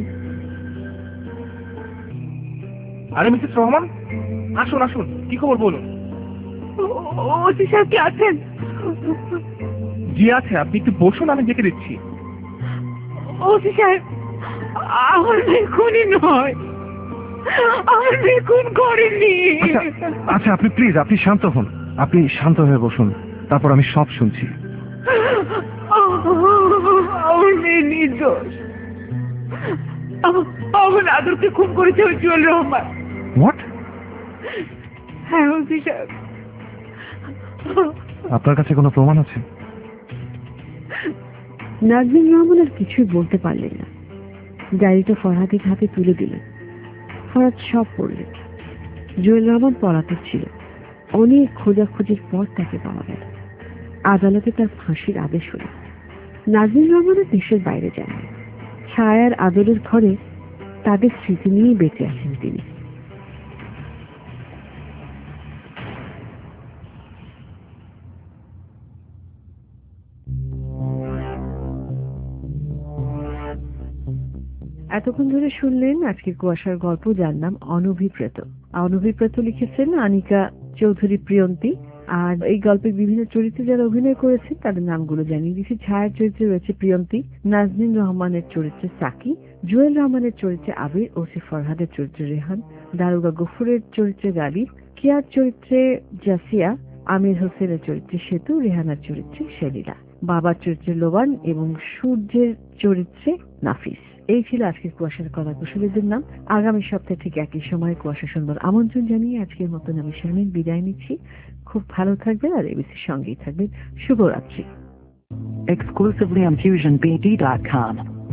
আরে মিসেস রহমান, আসুন আসুন, কি খবর বলুন। ওসি সাহেব কি আছেন? জি আছে, আপনি একটু বসুন, আমি ডেকে দিচ্ছি। ওসি সাহেব, আমার মেয়ে খুনি নয়, আমার মেয়ে খুন করেনি। আচ্ছা আপনি প্লিজ, আপনি শান্ত হন, আপনি শান্ত হয়ে বসুন, তারপর আমি সব শুনছি। আমার মেয়ে নির্দোষ। আমার আদরকে খুন করেছে ওই জুয়েল রহমান। হোয়াট? হ্যাঁ ওসি সাহেব। আপনার কাছে কোনো প্রমাণ আছে? নাজনীন রহমান আর কিছুই বলতে পারলেন না। ডায়েরিটা ফরহাদের হাতে তুলে দিলেন। ফরহাদ সব পড়লেন। জুয়েল রহমান পলাতক ছিল। অনেক খোঁজাখুঁজির পর তাকে পাওয়া গেল। আদালতে তার ফাঁসির আদেশ হল। নাজনীন রহমানের দেশের বাইরে যান। ছায়ার আদরের ঘরে তাদের স্মৃতি নিয়েই বেঁচে আছেন তিনি। এতক্ষণ ধরে শুনলেন আজকের কুয়াশার গল্প, যার নাম অনভিপ্রেত। অনভিপ্রেত লিখেছেন আনিকা চৌধুরী প্রিয়ন্তী। আর এই গল্পের বিভিন্ন চরিত্রে যারা অভিনয় করেছেন তাদের নামগুলো জানিয়ে দিচ্ছি। ছায়ার চরিত্রে রয়েছে প্রিয়ন্তী, নাজনীন রহমানের চরিত্রে সাকি, জুয়েল রহমানের চরিত্রে আবির, ওসি ফরহাদের চরিত্রে রেহান, দারোগা গফুরের চরিত্রে গালিব, কিয়ার চরিত্রে জাসিয়া, আমির হোসেনের চরিত্রে সেতু, রেহানার চরিত্রে শেলিলা, বাবার চরিত্রে লোবান এবং সূর্যের চরিত্রে নাফিস। এই ছিল আজকের কুয়াশার কলা কুশলীদের নাম। আগামী সপ্তাহে ঠিক একই সময় কুয়াশা সুন্দর আমন্ত্রণ জানিয়ে আজকের মতন আমি শারমিন বিদায় নিচ্ছি। খুব ভালো থাকবেন আর এবিসির সঙ্গেই থাকবেন। শুভরাত্রি। Exclusively on FusionBD.com.